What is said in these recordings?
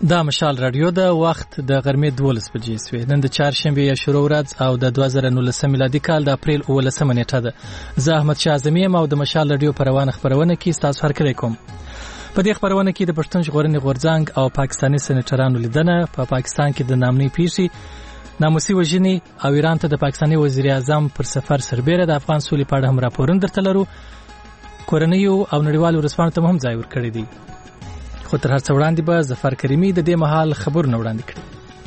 دا مشال رادیو د وخت د غرمې 12 بجې سوی نن د چهارشنبه یا شروع ورځ او د 2019 میلادي کال د اپریل 18 نیټه ده. زه احمد شاه اعظمي او د مشال رادیو پروانه خبرونه کې تاسو هرکلی کوم. په دې خبرونه کې د پښتون ژغورنې غورځنګ او پاکستاني سېنیټرانو لیدنه په پاکستان کې د نامنۍ پیښې ناموسي وژنې او ایران ته د پاکستاني وزیر اعظم پر سفر سربېره د افغان سولې په اړه هم راپورونه درته لرو. کورنیو او نړیوالو ورسپانو ته هم ځای ورکړی دی. خو تر هر څه وړاندې به ظفر کریمي د دې مهال خبرونه وړاندې کړي.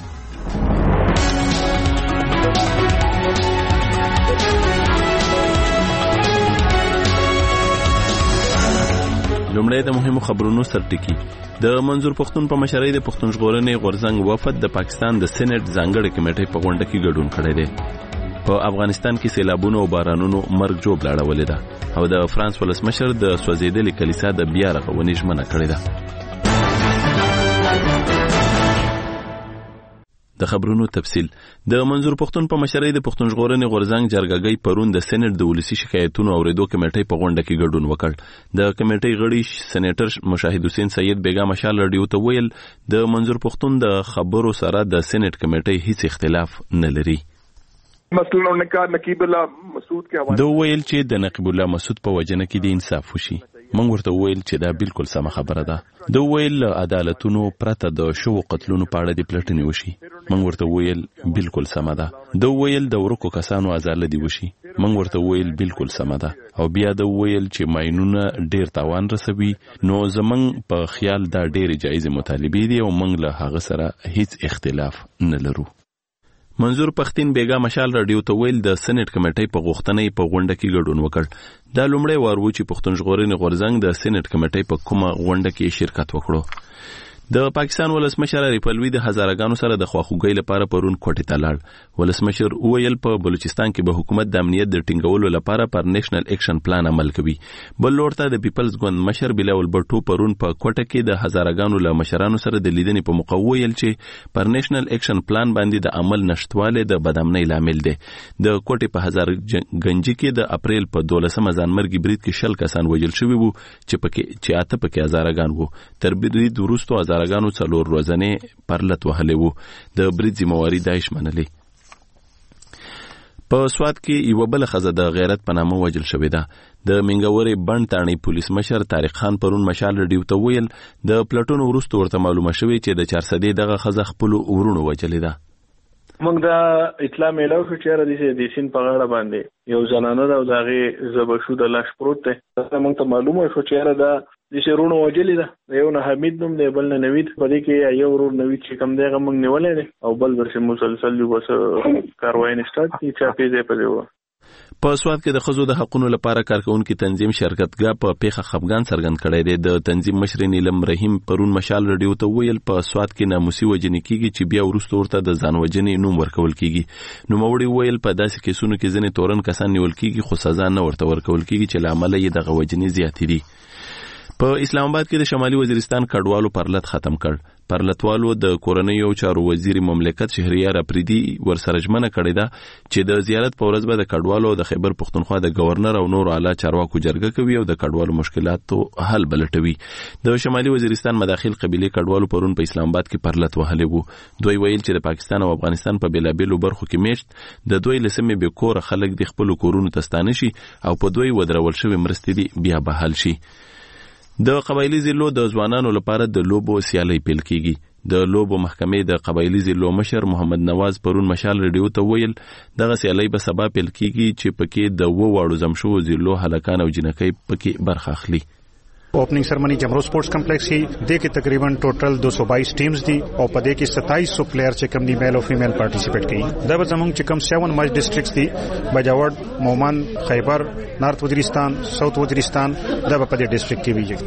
لومړی د مهمو خبرونو سرټکی. د منظور پښتون په مشرۍ د پښتون ژغورنې غورځنګ وفد د پاکستان د سېنات ځانګړي کمیټې په غونډه کې ګډون کړی دی. په افغانستان کې سیلابونو او بارانونو مرګ جوړ لاړولې ده او د فرانس ولسمشر د سوځېدلې کلیسا د بیا رغونې ژمنه کړې ده. د خبرونو تفصیل. د منظور پښتون په مشرۍ د پښتون ژغورنې غورځنګ جرګګۍ پرون د سېنات د ولسی شکایتونو اوریدو کمیټې په غونډه کې ګډون وکړ. د کمیټې غړي سېنیټر مشاهد حسین سید بیگا مشال رادیو ته ویل د منظور پښتون د خبرو سره د سېنات کمیټې هیڅ اختلاف نه لري. مثلا نقیب الله مسعود کې حواله دوی ویل چې د نقیب الله مسعود په وجنه کې د انصاف وشي. موږ ورته ویل چې دا بالکل سم خبره ده. دوی ویل عدالتونو پرته د شو قتلونو په اړه د پلټنې وشي. موږ ورته ویل بالکل سم ده. دوی ویل د ورکو کسانو ازادي وشي. موږ ورته ویل بالکل سم ده. او بیا دوی ویل چې ماینونه ډیر تاوان رسوي. نو زمنګ په خیال دا ډیر جایز مطالبه دي او موږ له هغه سره هیڅ اختلاف نه لرو. منظور پښتين بیگا مشال رادیو ته ویل د سېنات کمیټې په غوښتنې په غونډه کې ګډون وکړ. دا لومړی وار و چې پښتون ژغورنې غورځنګ د سېنات کمیټې په کومه غونډه کې شرکت وکړو. د پاکستان ولسمشر عارف الوی د هزارګانو سره د خواخوږۍ لپاره پرون کوټې ته لاړ. ولسمشر ویل په بلوچستان کې به حکومت د امنیت د ټینګولو لپاره پر نیشنل اکشن پلان عمل کوي. بل لور ته د پیپلز ګوند مشر بلاول بټو پرون په کوټه کې د هزارګانو له مشرانو سره د لیدنې په موقع ویل چې پر نیشنل اکشن پلان باندې د عمل نشټواله د بدامنۍ لامل دی. د کوټې په هزار گنجي کې د اپریل په 12 ځانمرګي برید کې 10 کسان وژل شوي وو چې اته پکې هزارګان وو. تر برید وروسته هزارګانو څلور ورځې پرلت وهلې وو. د برید ذمہواری داعش منلې. په سوات کې یو بل خزه د غیرت په نامه وژل شوې ده. د منګورې بند تاڼي پولیس مشر طارق خان پرون مشال رادیو ته ویل د پلټونو وروسته ورته معلومه شوې چې د 400 دغه خزه خپل ورونو وژلې ده. موږ دا اطلاع میلاو شو چې د سین په غاړه باندې یو ځنانه دا دغه زبشو د لاش پروت ده. موږ ته معلومه شو چې دا د شرونو وجلې ده. یو نه حمید نوم دی بل نه نوید. په دې کې یو ورور نوید چې کوم دیغه موږ نیولې ده او بل ورسره مسلسل یو بس کاروای نشته چې پیځه په دیو. په سواد کې د خزو د حقونو لپاره کارکونکو تنظیم شرکتګا په پیخه خفغان څرګند کړی دی. د تنظیم مشر نیلم رحیم پرون مشال رادیو ته ویل په سواد کې ناموسي وجنې کیږي چې بیا ورسته ورته د ځان وجنې نوم ورکول کیږي. نو موړي ویل په داسې کیسونو کې ځنې تورن کسان نیول کیږي خو سزا نه ورته ورکول کیږي چې لامل یې د غوجنې زیاتې دي. په اسلام آباد کې د شمالي وزیرستان کډوالو پرلت ختم کړ. پرلتوالو د کورنیو چارو وزیر مملکت شهریار اپریدي ورسره ژمنه کړې ده چې د زیارت په ورځ به د کډوالو د خیبر پښتونخوا د گورنر او نور اعلی چارواکو جرګه کوي او د کډوالو مشکلاتو حل بلټوي. د شمالي وزیرستان مداخل قبيله کډوالو پرون په اسلام آباد کې پرلت وهلې وو. دوی ویل چې د پاکستان او افغانستان په بیلابیلو برخو کې میشت د دوی لسمې به کور خلک د خپل کورونو تستانه شي او په دوی ودرول شوی مرستې دي بیا بحال شي. د قبایلی ضلعو د ځوانانو لپاره د لوبو سیالي پیل کیږي. د لوبو محکمې د قبایلی ضلعو مشر محمد نواز پرون مشال رادیو ته ویل دغه سیالي به سبا پیل کیږي چې پکې د واړو زمشو ضلعو هلکان او جنکۍ پکې برخه اخلي. Opening ceremony Jamrud sports complex की दे के तकरीबन टोटल 222 टीम्स दी और पदे की 2700 प्लेयर चिकम दी मेल और फीमेल पार्टिसिपेट की. दब जमंग चिकम 7 मज डिस्ट्रिक्ट्स दी बजावट मोमन खैबर नॉर्थ वजीरिस्तान साउथ वजीरिस्तान दब पदे डिस्ट्रिक्ट की भी.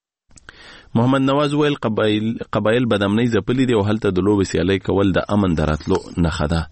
محمد نواز ویل قبایل بدامنۍ ځپلي دي او هلته د لوبې سیالۍ کول د امن دراتلو نښه ده.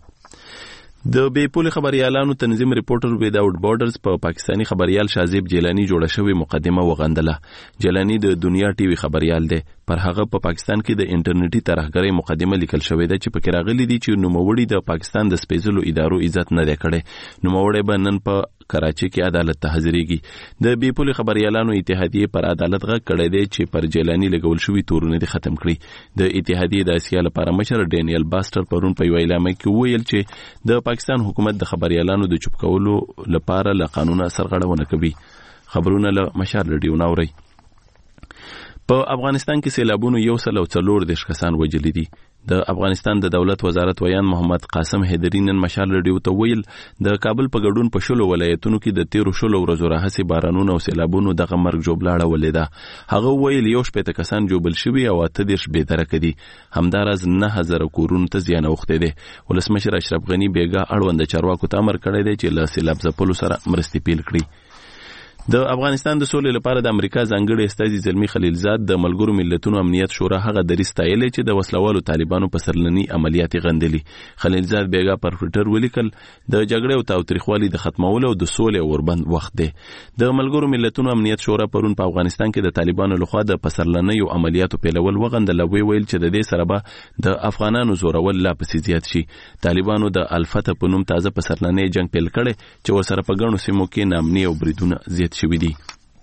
د بیپول خبريالانو تنظیم ریپورټر ویداوټ بارډرز په پاکستانی خبريال شازیب جیلانی جوړه شوی مقدمه وغندله. جیلانی د دنیا ټي وي خبريال دی. پر هغه په پاکستان کې د انټرنیټي ترهګرۍ مقدمه لیکل شوې ده چې پکې راغلي دي چې نوموړي د پاکستان د سپېڅلو ادارو عزت نه دی کړی. نوموړي به نن په کراچي کې عدالت ته حاضرېږي. د بیپولي خبريالانو اتحادیې پر عدالت غږ کړی دی چې پر جیلانی لګول شوي تورونه دې ختم کړي. د اتحادیې د اسیا لپاره مشر ډینیل باستر پرون په یو اعلامیه کې وویل چې د پاکستان حکومت د خبريالانو د چوپ کولو لپاره له قانون سرغړونه کوي. خبرونه له مشال رادیو ناوري. په افغانستان کې سیلابونو 140 کسان وژلي دي. د افغانستان د دولت وزارت ویان محمد قاسم حیدری نن مشال رادیو ته ویل د کابل په ګډون په شلو ولایتونو کې د 13 ورځو راهسي بارانونو او سیلابونو دغه مرګ جوړلاړه ولیده. هغه ویل 18 کسان جوړبل شوي او 18 به درک دي. همدارز 9000 کورونو ته زیان اوخته دي. ولسمشر اشرف غنی بیګا اړوند چارواکو ته امر کړی دی چې له سیلاب ځپلو سره مرستې پیل کړي. د افغانستان د سولې لپاره د امریکا ځانګړي استازي زلمی خلیلزاد د ملګرو ملتونو امنیت شورا هغه دریځ ستایلی چې د وسلوالو طالبانو په سرلني عملیات غندلي. خلیلزاد بیګا پر ټوئیټر ولیکل د جګړې او تاوتریخوالي د ختمولو او د سولې اوربند وخت دی. د ملګرو ملتونو امنیت شورا پرون په افغانستان کې د طالبانو لخوا د پسرلنۍ او عملیاتو پیلول وغندل. ویل چې د دې سره به د افغانانو زورول لا پسې زیات شي. طالبانو د الفتح په نوم تازه پسرلنۍ جنگ پیل کړي چې ورسره په ګڼو سیمو کې نامني او بریدونه زیات شوي دي.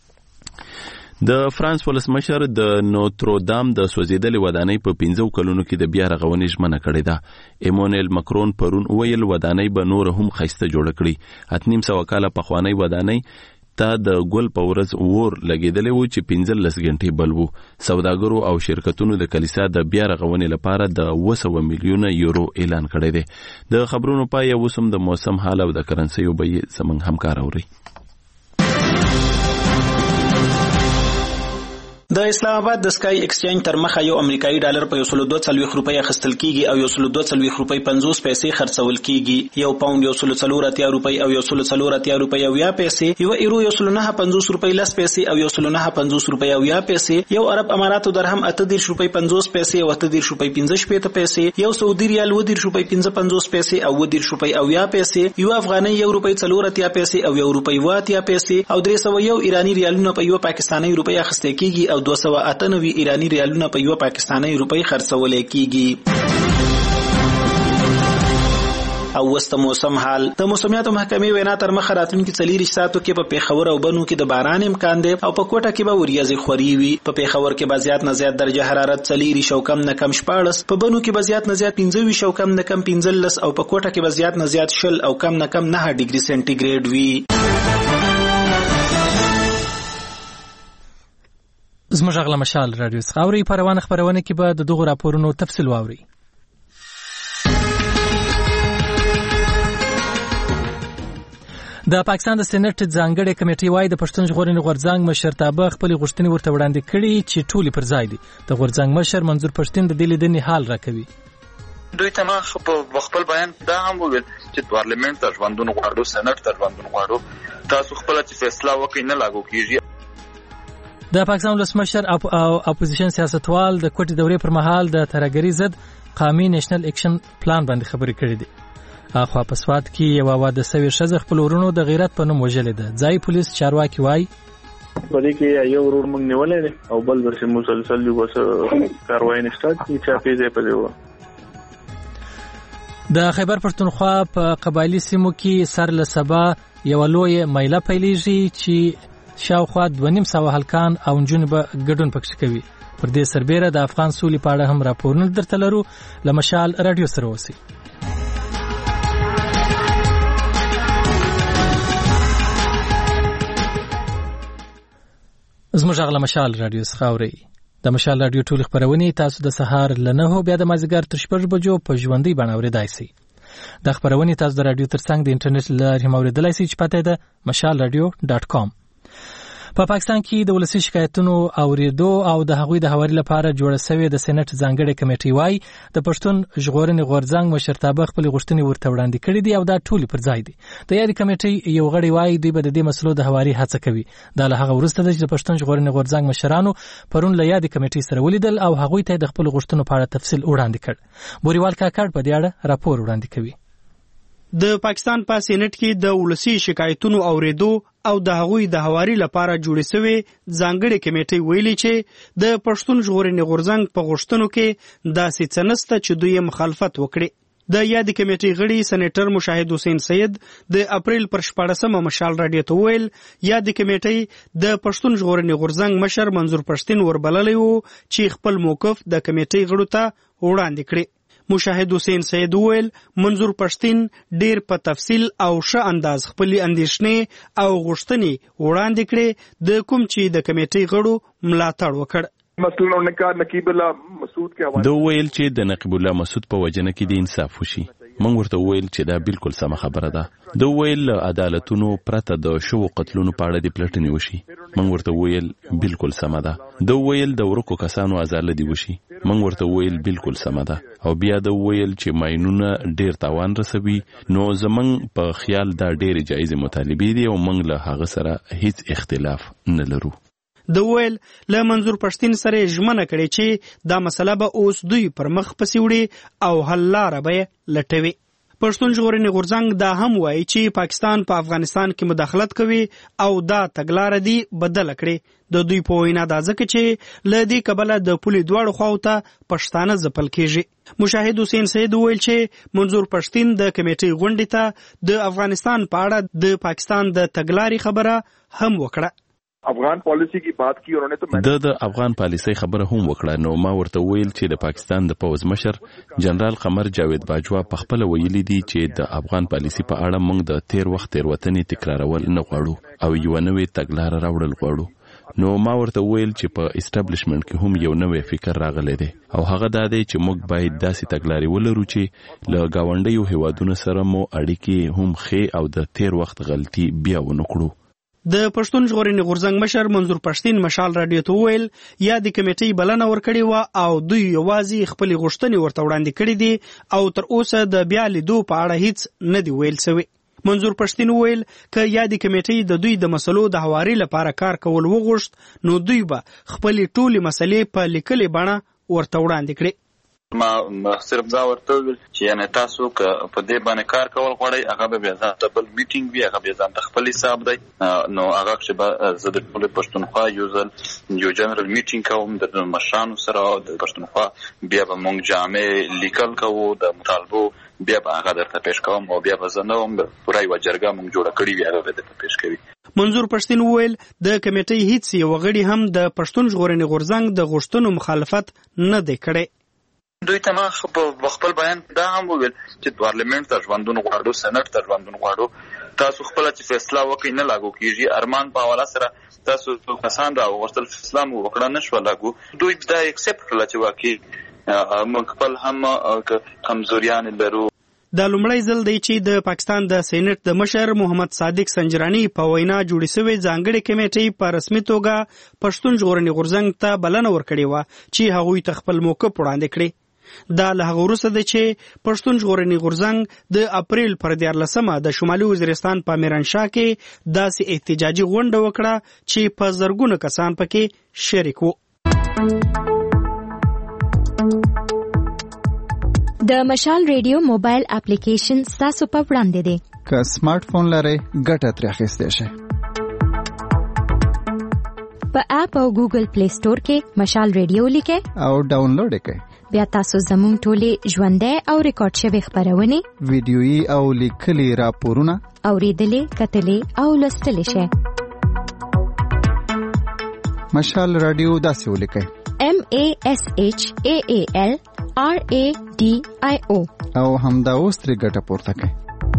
د فرانس ولسمشر د نوترودام د سوځیدلې ودانۍ په 15 کلونو کې د بیا رغونې ژمنه کړې ده. ایمانوئل مکرون پرون ویل ودانۍ به نور هم ښایسته جوړه کړي. 8.5 کاله پخوانۍ ودانۍ ته د ګل په ورځ اور لګېدلی و چې 15 غنټې بل و. سوداګرو او شرکتونو د کلیسا د بیا رغونې لپاره د 200 میلیونه یورو اعلان کړی دی. د خبرونو پای اوس هم د موسم حال او د کرنسیو بیې زموږ همکار اوري. د اسلام آباد د سکای ایکسچینج تر مخه یو امریکایي ډالر په 142 روپۍ اخیستل کیږي او 142 روپۍ 50 پیسې خرڅول کیږي. یو پاوند 140 روپۍ او 140 روپۍ او یا پیسې، یو ایرو 150 روپۍ 10 پیسې او 150 روپۍ او یا پیسې، یو عرب اماراتو درهم 38 روپۍ 50 پیسې او 38 روپۍ 15 پیسې، یو سعودي ریال 20 روپۍ 55 پیسې او 20 روپۍ او یا پیسې، یو افغاني 1 روپۍ 40 پیسې او 1 روپۍ 80 پیسې او 301 ایرانی ریالونه په یو پاکستاني روپۍ اخیستل کیږي او 298 ایرانی ریالونه په یو پاکستاني روپۍ خرڅول کیږي. او وسط موسم حال. د موسمیاتو محکمې وینا تر مخه راتلونکي 4 ساعتو کې په پیښور او بنو کې د باران امکان دی او په کوټه کې به وریځې خوري وي. په پیښور کې به زیات نه زیات درجه حرارت 4 او کم نه کم 14، په بنو کې به زیات نه زیات 15 او کم نه کم 15 او په کوټه کې به زیات نه زیات 20 او کم نه کم 9 ډیګري سنټیګریډ وي. زموږ غلا مشال رادیو څخه اوري په روانه خبرونه کې به د دغه راپورونو تفصیل واوري. د پاکستان د سېنات ځانګړي کمیټې وايي د پښتون ژغورنې غورځنګ مشرتابه خپل غوښتنې ورته وړاندې کړي چې ټولې پر ځای دي. د غورځنګ مشر منظور پښتون د دې لیدنې حال راکوي. دوی ته ما خپل بیان دا هم وویل چې پارلیمنت ته ژوندون غواړو، سېنات ته ژوندون غواړو، تاسو خپل چې فیصله وکړئ نه لاګو کیږي. د پاکستان ولسمشر او اپوزیشن سیاستوال د کوټې دورې پر مهال د ترهګرۍ ضد قومي نېشنل اکشن پلان باندې خبرې کړې دي. اخوا په سوات کې یو واده سوي ښځه خپل ورونو د غیرت په نوم وژلې ده. ځای پولیس چارواکي وایي په دې کې یو ورور موږ نیولې دي او بل ورسره مسلسل یو بس کاروایی نشته چې چا پیځه په دیو. د خیبر پښتونخوا په قبایلی سیمو کې سر له سبا یو لوی میله پیلېږي چې شاوخوا 2.5 هلکان او نجونې به ګډون پکښ کوي. پر دې سربېره د افغان سولې په اړه هم راپورونه درته لرو. له مشال رادیو سره اوسئ. زموږ غلا مشال رادیو څخه اورئ. د مشال رادیو ټول خبرونه تاسو د سهار له 9 بیا د مازیګر تر 6 بجو په ژوندۍ بڼه اورېدای شئ. د خبرونه تاسو د رادیو ترڅنګ د انټرنیټ لارې اوریدلای شئ چې پته ده mashalradio.com. په پاکستان کې د ولسی شکایتونو اوریدو او د هغوی د حوالې لپاره جوړه شوې د سېنات ځانګړي کمیټې وايي د پښتون ژغورنې غورځنګ مشرتابه خپل غوښتنې ورته وړاندې کړې دي او دا ټول پر ځای دي. د یادې کمیټې یو غړی وايي دوی به د دې مسلو د حوالې هڅه کوي. دا له هغه وروسته چې د پښتون ژغورنې غورځنګ مشرانو پرون له یادې کمیټې سره ولیدل او هغوی ته د خپل غوښتنو په اړه تفصیل وړاندې کړ. بوریوال کاکړ په دې اړه راپور وړاندې کوي. د پاکستان په سېنات کې د ولسی شکایتونو اوریدو او د هغوی د حوالې لپاره جوړې شوې ځانګړې کمیټې ویلي چې د پښتون ژغورنې غورځنګ په غوښتنو کې داسې څه نشته چې دوی مخالفت وکړي. د یادې کمیټې غړي سېنیټر مشاهد حسین سید د اپریل پر 14 مشال رادیو ته ویل یادې کمیټې د پښتون ژغورنې غورځنګ مشر منظور پښتین وربللی وو چې خپل موقف د کمیټې غړو ته وړاندې کړي. مشاهد حسین سید ویل منظور پښتین ډیر په تفصیل او ښه انداز خپل اندیشنې او غوښتنې وړاندې کړي د کوم چې د کمیټې غړو ملاتړ وکړ. مثلا انہوں نے کہا نقیب اللہ مسعود کے حوالے دو ویل چې د نقیب الله مسعود په وجنه کې د انصاف وشي. موږ ورته ویل چې دا بالکل سمه خبره ده. دو ویل عدالتونو پرته د شو قتلونو په اړه د پلټنې وشي. موږ ورته ویل بالکل سمه ده. دو ویل د ورکو کسانو ازادي وشي. موږ ورته ویل بالکل سمه ده. او بیا د ویل چې ماینونه ډیر تاوان رسوي نو زمنګ په خیال دا ډیر جایز مطالبه دي او موږ له هغه سره هیڅ اختلاف نه لرو. د ویل له منظور پښتین سره ژمنه کړي چې دا مسله به اوس دوی پر مخ پسې وړي او حل لاره به لټوي. پښتون ژغورنې غورځنګ دا هم وایي چې پاکستان په افغانستان کې مداخلت کوي او دا تګلاره دی بدل کړي. د دوی په وینا دا ځکه چې له دې کبله د پولې دواړو خواو ته پښتانه ځپل کیږي. مشاهد حسین سید ویل چې منظور پښتین د کمیټې غونډې ته د افغانستان په اړه د پاکستان د تګلارې خبره هم وکړه. افغان پالیسی کی بات کی اور انہوں نے د افغان پالیسی خبره هم وکړه. نو ما ورته ویل چې د پاکستان د پوز مشر جنرال قمر جاوید باجوا په خپل ویلي دي چې د افغان پالیسی په اړه موږ د تیر وخت تیروتنې تکرارول نه غواړو او یو نوې تګلارې راوړل غواړو. نو ما ورته ویل چې په اسټابلیشمنت کې هم یو نوې فکر راغلی دی او هغه دا دی چې موږ باید داسې تګلارې ولرو چې له گاونډیو هیوادونو سره مو اړیکې هم ښې او د تیر وخت غلطي بیا ونه کړو. د پښتون ژغورنې غورځنګ مشر منظور پښتین مشال رادیو ته ویل یادې کمیټې بلنه ورکړې وه او دوی یوازې خپلې غوښتنې ورته وړاندې کړې دي او تر اوسه د بیا لیدو په اړه هیڅ نه دی ویل سوی. منظور پښتین ویل که یادې کمیټې د دوی د مسلو د هواري لپاره کار کول وغوښت نو دوی به خپلې ټولې مسلې په لیکلې بڼه ورته وړاندې کړي. ما صرف دا ورته ویل چې یعنی تاسو که په دې باندې کار کول غواړئ هغه به بیا ځان ته بل میټینګ وي هغه بیا ځان ته خپل حساب دی نو هغه چې به زه د ټولې پښتونخوا یو جنرال میټینګ کوم د مشرانو سره او د پښتونخوا بیا به موږ جامع لیکل کوو د مطالبو بیا به هغه درته پیش کوم او بیا به زه نه وم پوره یوه جرګه موږ جوړه کړې وي هغه به درته پیش کوي. منظور پښتین وویل د کمیټې هیڅ یو غړي هم د پښتون ژغورنې غورځنګ د غوښتنو مخالفت نه دی کړی. دوی ته ما په خپل بیان دا هم وویل چې پارلیمنت ته ژوندون غواړو سېنات ته ژوندون غواړو تاسو خپل چې فیصله وکړئ نه لاګو کیږي. ارمان په حواله سره تاسو کسان راوغوښتل فیصله مو وکړه نه شوه لاګو. دوی دا اکسپټ کړله چې واقعي موږ خپل هم کمزوریان لرو. دا لومړی ځل دی چې د پاکستان د سېنات د مشر محمد صادق سنجرانی په وینا جوړې شوې ځانګړې کمیټې په رسمي توګه پښتون ژغورنې غورځنګ ته بلنه ورکړې وه چې هغوی ته خپل موقف وړاندې کړي. دا له هغه وروسته دی چې پښتون ژغورنې غورځنګ د اپریل پر 14 د شمالي وزیرستان په میرانشاه کې داسې احتجاجي غونډه وکړه چې په زرګونو کسان پکې شریک وو. د مشال ریډیو موبایل اپلیکیشن ستاسو په وړاندې دی. که سمارټ فون لرئ ګټه ترې اخیستی شئ. په اپ او ګوګل پلی سٹور کې مشال ریډیو لیکئ او ډاونلوډ یې کړئ. بیا تاسو زموږ ټولې ژوندۍ او ریکارډ شوې خپرونې ویډیويي او لیکلي راپورونه اورېدلې کتلې او لوستلی شئ. مشال رادیو داسې ولیکئ MASHAAL RADIO او همدا اوس ترې ګټه پورته کړئ.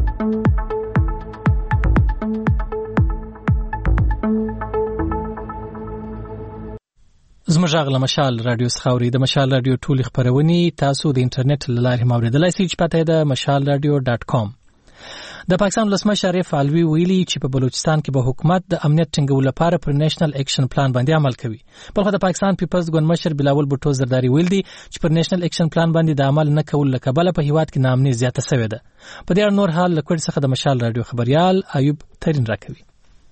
زموږ غږ له مشال رادیو څخه اورئ. د مشال رادیو ټولې خپرونې تاسو د انټرنیټ له لارې هم اورېدلی شئ چې پته یې ده mashalradio.com. د پاکستان ولسمشر شریف الوی ویلي چې په بلوچستان کې به حکومت د امنیت ټینګولو لپاره پر نېشنل اکشن پلان باندې عمل کوي. بلخو د پاکستان پیپلز ګوند مشر بلاول بوټو زرداری ویل دي چې پر نېشنل اکشن پلان باندې د عمل نه کولو له کبله په هیواد کې ناامني زیاته شوې ده. په دې اړه نور حال له کوټ څخه د مشال رادیو خبريال ایوب ترين راکوي.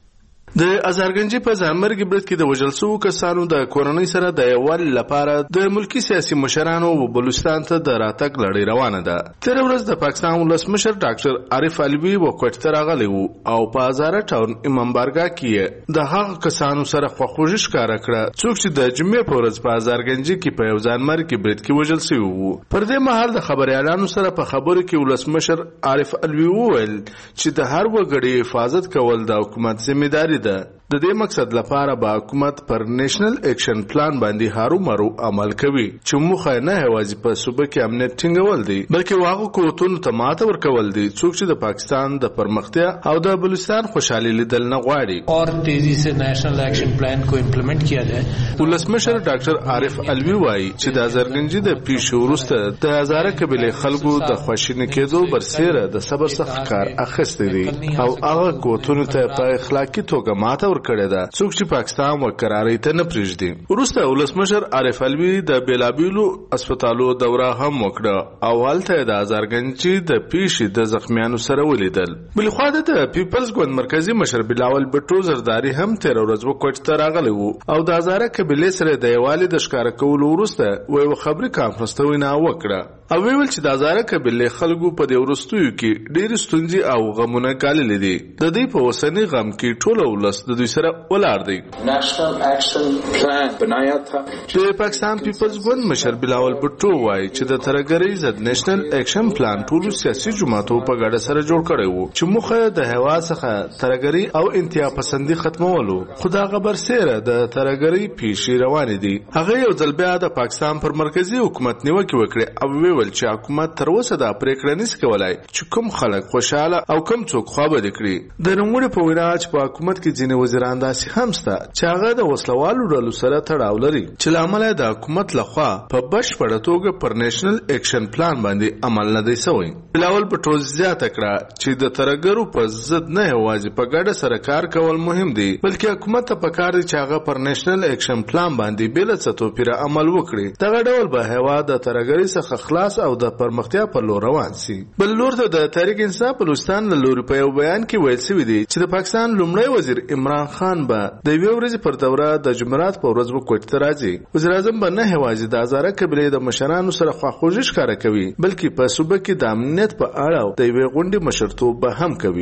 د ازارګنجي په ځانمرګي برید کې د وژل شوو کسانو د کورنۍ سره د یووالي لپاره د ملکی سیاسي مشرانو و بلوچستان ته د راتګ لړۍ روانه ده. تېره ورځ د پاکستان ولسمشر ډاکټر عارف علوي وکوټ ته راغلی و او په هزاره ټاون امام بارګاه کې د هغه کسانو سره خواخوږي ښکاره کړه څوک چې د جمعې په ورځ په ازارګنجي کې په یو ځانمرګي برید کې وژل شوي وو. پر دې مهال د خبريالانو سره په خبرو کې ولسمشر عارف علوي وویل چې د هر وګړي حفاظت کول د حکومت ځمېداري ده. د دې مقصد لپاره به حکومت پر نېشنل اکشن پلان باندې هارومرو عمل کوي چې موخه نه یوازې په صوبه کې امنیت ټینګول دي بلکې واغو قوتونو ته ماته ورکول دي څوک چې د پاکستان د پرمختیا او د بلوچستان خوشحالي لیدل نه غواړي اور تیزی سے نیشنل ایکشن پلان کو امپلیمنٹ کیا جائے. ولسمشر ډاکټر عارف علوي وایي چې د ازارګنجي د پیښو وروسته د هزاره قبیلې خلکو د خواشیني کېدو برسېره د صبر څخه کار اخیستی دی او هغه قوتونو ته په اخلاقي توګه ماته کړه ده څوک چې پاکستان وقراري ته نه پریږدي. وروسته ولسمشر عارف علوي د بیلابیلو هسپتالو دوره هم وکړه او هلته د ازارګنجي د پیښې د زخمیانو سره ولیدل. بلخوا د پیپلز ګوند مرکزی مشر بلاول بټو زرداری هم تېره ورځ وکوټ ته راغلی و او د هزاره قبیلې سره د یووالي د ښکاره کولو وروسته یوه خبري کانفرنس ته وینا وکړه او ویل چې د هزاره قبیلې خلکو په دې وروستیو کې ډېرې ستونزې او غمونه ګاللي دي. د دوی په اوسني غم کې ټوله ولس د دوی سره ولاړ دی. نیشنل ایکشن پلان بنایا تھا. د پاکستان پیپلز ګوند مشر بلاول بټو وایي چې د ترهګرۍ ضد نیشنل ایکشن پلان ټولو سیاسي جماعتو په ګډه سره جوړ کړی و چې موخه د هوا څخه ترهګرۍ او انتها پسندي ختمولو. خو دا خبر سره د ترهګرۍ پیښې روانې دي. هغه یو ځل بیا د پاکستان پر مرکزی حکومت نیوکه وکړه او ویل چې حکومت تر اوسه دا پریکړه نشي کولای چې کوم خلک خوشاله او کوم څوک خوابدي کړي. د نوموړي په وینا چې په حکومت کې ځینې وزیران داسې هم شته چې هغه د وسلوالو ډلو سره تړاو لري چې له امله د حکومت لخوا په بشپړه توګه پر نېشنل اکشن پلان باندې عمل نه دی شوی. بلاول بټو زیاته کړه چې د ترهګرو په ضد نه یوازې په ګډه سره کار کول مهم دی بلکې حکومت ته پکار دی چې هغه پر نېشنل اکشن پلان باندې بل څه توپیر عمل وکړي. دغه ډول به هوا د ترهګرۍ څخه خلاص او د پرمختیا پر لور روان سي. بل لور ته د تحریک انصاف بلوچستان له لوري په یو بیان کې ویل شوی دی چې د پاکستان لومړی وزیر عمران خان به د یوې ورځې پر دوره د جمعرات په ورځ وکوټ ته راځي. وزیر اعظم به نه یوازې د هزاره قبیلې د مشرانو سره خواخوږي ښکاره کوي بلکې په صوبه کې د امنیت په اړه د یوې غونډې مشرتوب به هم کوي.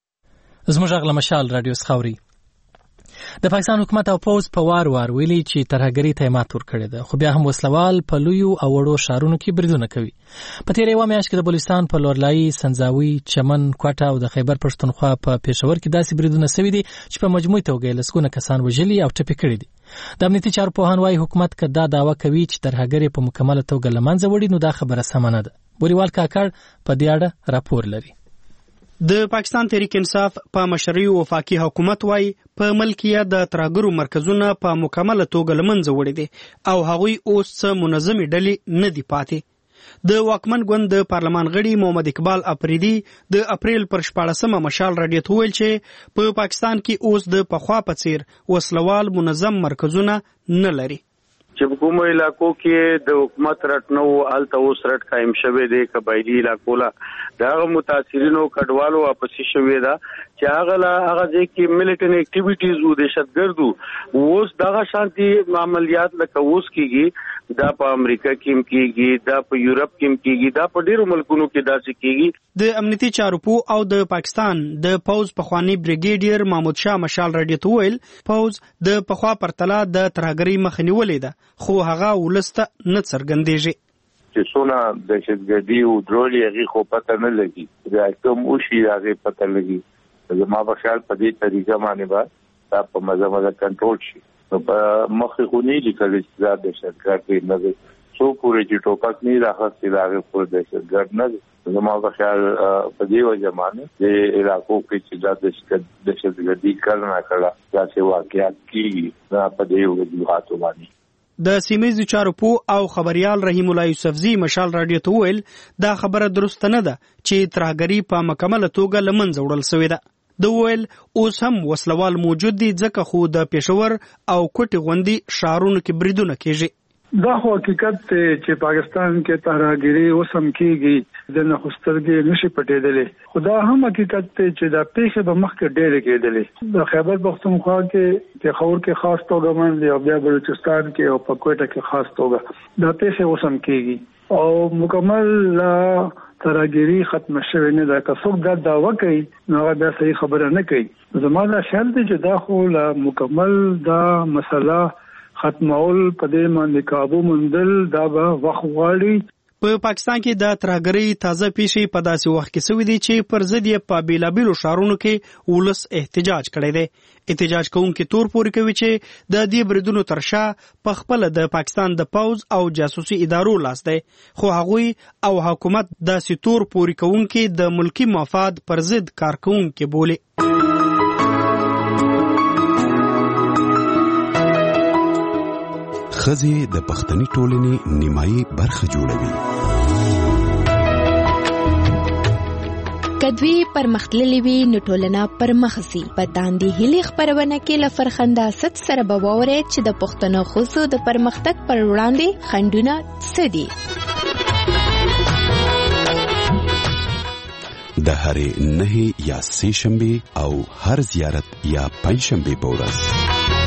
زموږ غږ له مشال راډیو څخه اوري. د پاکستان حکومت او پوز په وار ویلي چې ترهګرۍ ته مات ورکړې ده خو بیا هم وسلوال په لویو او وړو ښارونو کې بریدونه کوي. په تېره یوه میاشت کې د بلوچستان په لورلایي، سنځاوي، چمن، کوټه او د خیبر پښتونخوا په پېښور کې داسې بریدونه سوي دي چې په مجموعي توګه یې لسګونه کسان وژلي او ټپي کړي دي. د امنیتي چارو پوهان وايي حکومت که دا دعوه کوي چې ترهګرۍ په مکمله توګه له منځه وړي نو دا خبره سمه نه ده. بوریوال کاکړ په دې اړه راپور لري. د پاکستان تحریک انصاف په مشرۍ وفاقي حکومت وايي په ملکیت د ترهګرو مرکزونه په مکمله توګه له منځه وړي دي او هغوی اوس څه منظمې ډلې نه دي پاتې. د واکمن ګوند د پارلمان غړي محمد اقبال افریدي د اپریل پر 14مه مشال راډیو ته ویل چې په پاکستان کې اوس د پخوا په څیر وسلوال منظم مرکزونه نه لري. چې په کومو علاقو کې د حکومت رټنو الته اوس رټ قائم شوه دی قبایلی علاقو لا دغه متاثرینو کډوالو واپسی شوه دا چې هغه ځکه ملیټنټ اکټیویټیز او دهشتګردو اوس دغه شانتي عملیات لکه اوس کیږي دا په امریکا کې کیږي دا په یورپ کې کیږي دا په ډیرو ملکونو کې داسې کیږي. د امنیتي چارو او د پاکستان د پوز پخوانی بریګیډیر محمود شاه مشال راډیو ته ویل پوز د پخوا پرتله د ترهګرۍ مخه نیولې ده خو هغه ولسته نه څرګندېږي. چې څونه دهشتګردي او درولي هغې خو پته نه لګي دا کوم وشي هغې پته لګي. زما په خیال په دې طریقه باندې به دا په مزه کنټرول شي. نو په مخکې خو نه لیکل چې دا دهشتګرد نه دی څو پورې چې ټوپک نه راخستې د هغې پورې دهشتګرد نه دی. زما په خیال په دې وجه باندې د علاقو کې چې دا دهشتګردي کار نه کړه داسې واقعات کېږي دا په دې وجوهاتو باندې. د سیمه‌ییزو چارو پوه او خبريال رحیم الله یوسفزي مشال راډیو ته ویل دا خبره درسته نه ده چې ترهګرۍ په مکمله توګه له منځه وړل شوې ده. د ویل اوس هم وسلوال موجود دي ځکه خو د پېښور او کوټې غوندې ښارونو کې بریدونه کېږي. دا خو حقیقت چې پاکستان کې ترهګری اوسم کیږي د نخسترګي نشي پټېدلې خدا هم حقیقت چې دا پیښه به مخکې ډېرې کېدلې د خیبر پختونخوا کې پیښور کې خاص توګه باندې او بیا بلوچستان کې او په کوټه کې خاص توګه دا پیښه اوسم کیږي او مکمل ترهګری ختم شوه نه دا که څوک دا دعوا کوي نو دا صحیح خبره نه کوي زموږ خیال دی چې دا خو لا مکمل دا مسله ختمول په دې باندې قابو مندل دا به وخت غواړي په پاکستان کې د ترهګرۍ تازه پیښې په داسې وخت کې سوي دي چې پر ضد یې په بیلابیلو ښارونو کې ولس احتجاج کړی دی احتجاج کوونکي تور پورې کوي چې د دې بریدونو تر شا په خپله د پاکستان د پوځ او جاسوسي ادارو لاس دی خو هغوی او حکومت داسې تور پورې کوونکي د ملکي مفاد پر ضد کار کوونکي بولي ښځې د پښتني ټولنې نیمایي برخه جوړوي. کدوی پرمختللې وي نو ټولنه پرمخسي په تاندې هلي خبرونه کې له فرخنده ست سره به واورئ چې د پښتنو ښځو د پرمختګ پر وړاندې خنډونه څه دي. د هرې 9 یا 3 شنبې او هر زیارت یا 5 شنبې په ورځ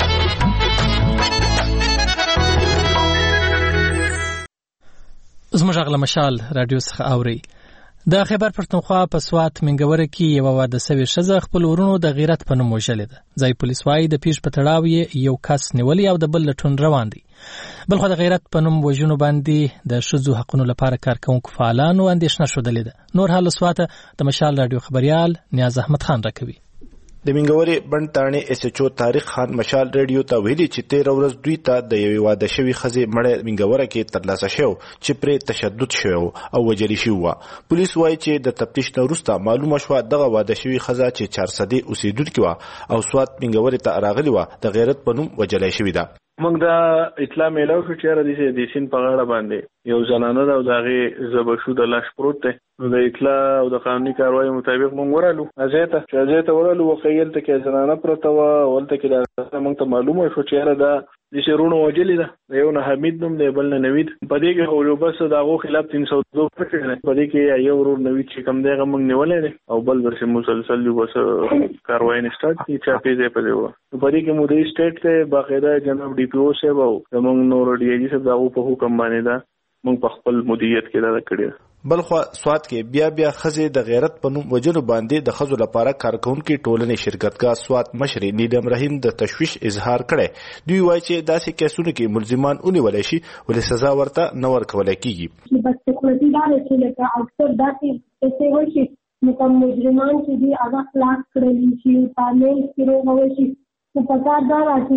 زموږ غلا مشال رادیو څخه اوري. د خیبر پښتونخوا په سوات منګوره کې یو واده سوي ښځه خپل ورونو د غیرت په نوم وژلې ده. ځای پولیس وايي د پیښ په تړاو یې یو کس نیولې او د بل لټون روان دي. بلخو د غیرت په نوم وژنو باندې د ښځو حقونو لپاره کارکونکو فعالانو اندېښنه ښودلې ده. نور حال سواته د مشال رادیو خبريال نیاز احمد خان راکوي. د منګورې بند تانې اس ایچ او طارق خان مشال ریډیو ته ویلي چې 13 ورځ دوی ته د یوې واده شوي ښځې مړی منګوره کې ترلاسه شو چې پرې تشدد شوی او وجلې شوی و. پولیس وایي چې د تفتیش نه وروسته معلومه شوه دغه واده شوي ښځه چې 400 اوسېدونکې وه او سوات منګورې ته راغلې وه د غیرت په نوم وجلې شوې ده. موږ دا اطلاع میلاو شو چې د سین په غاړه باندې یو زنانه ده او د هغې ذبح شوی لاش پروت دی. نو د اطلاع او د قانوني کاروایي مطابق موږ ورالو اځای ته ورالو وقایل ته کې زنانه پرته وه ولته کې موږ ته معلومه شو چې یاره دا د شیرونو وجلې ده د یو نه حمید نوم دی بل نه نوید په دې کې خو بس د هغو خلاف 302 پټ په دې کې یو ورور نوید چې کوم دی هغه موږ نیولی دی او بل ورسې مسلسل یو بس کاروایي نه سټارټ کړي چاپې ځای په دی وه په دې کې مدیر سټیټ ته باقاعده جناب ډي پی او صاحب او زموږ نور ډي آی جي صاحب د هغو په حکم باندې ده موږ په خپل مدیریت کې دا کړی. بلخو سوات کې بیا ښځې د غیرت په نوم وجلو باندې د ښځو لپاره کارکونکي ټولنې شرکتګاه سوات مشري نیلم رحیم د تشویش اظهار کړی. دوی وایي چې داسې کیسونو کې ملزمان ونیولی شي ولې سزا ورته نه ورکولی کیږي. بدقسمتي دا ده چې لکه اکثر داسې پیسې وشي نو کوم مجرمان چې دي هغه خلاص کړلی شي په میل کې روغه وشي خو پکار دا ده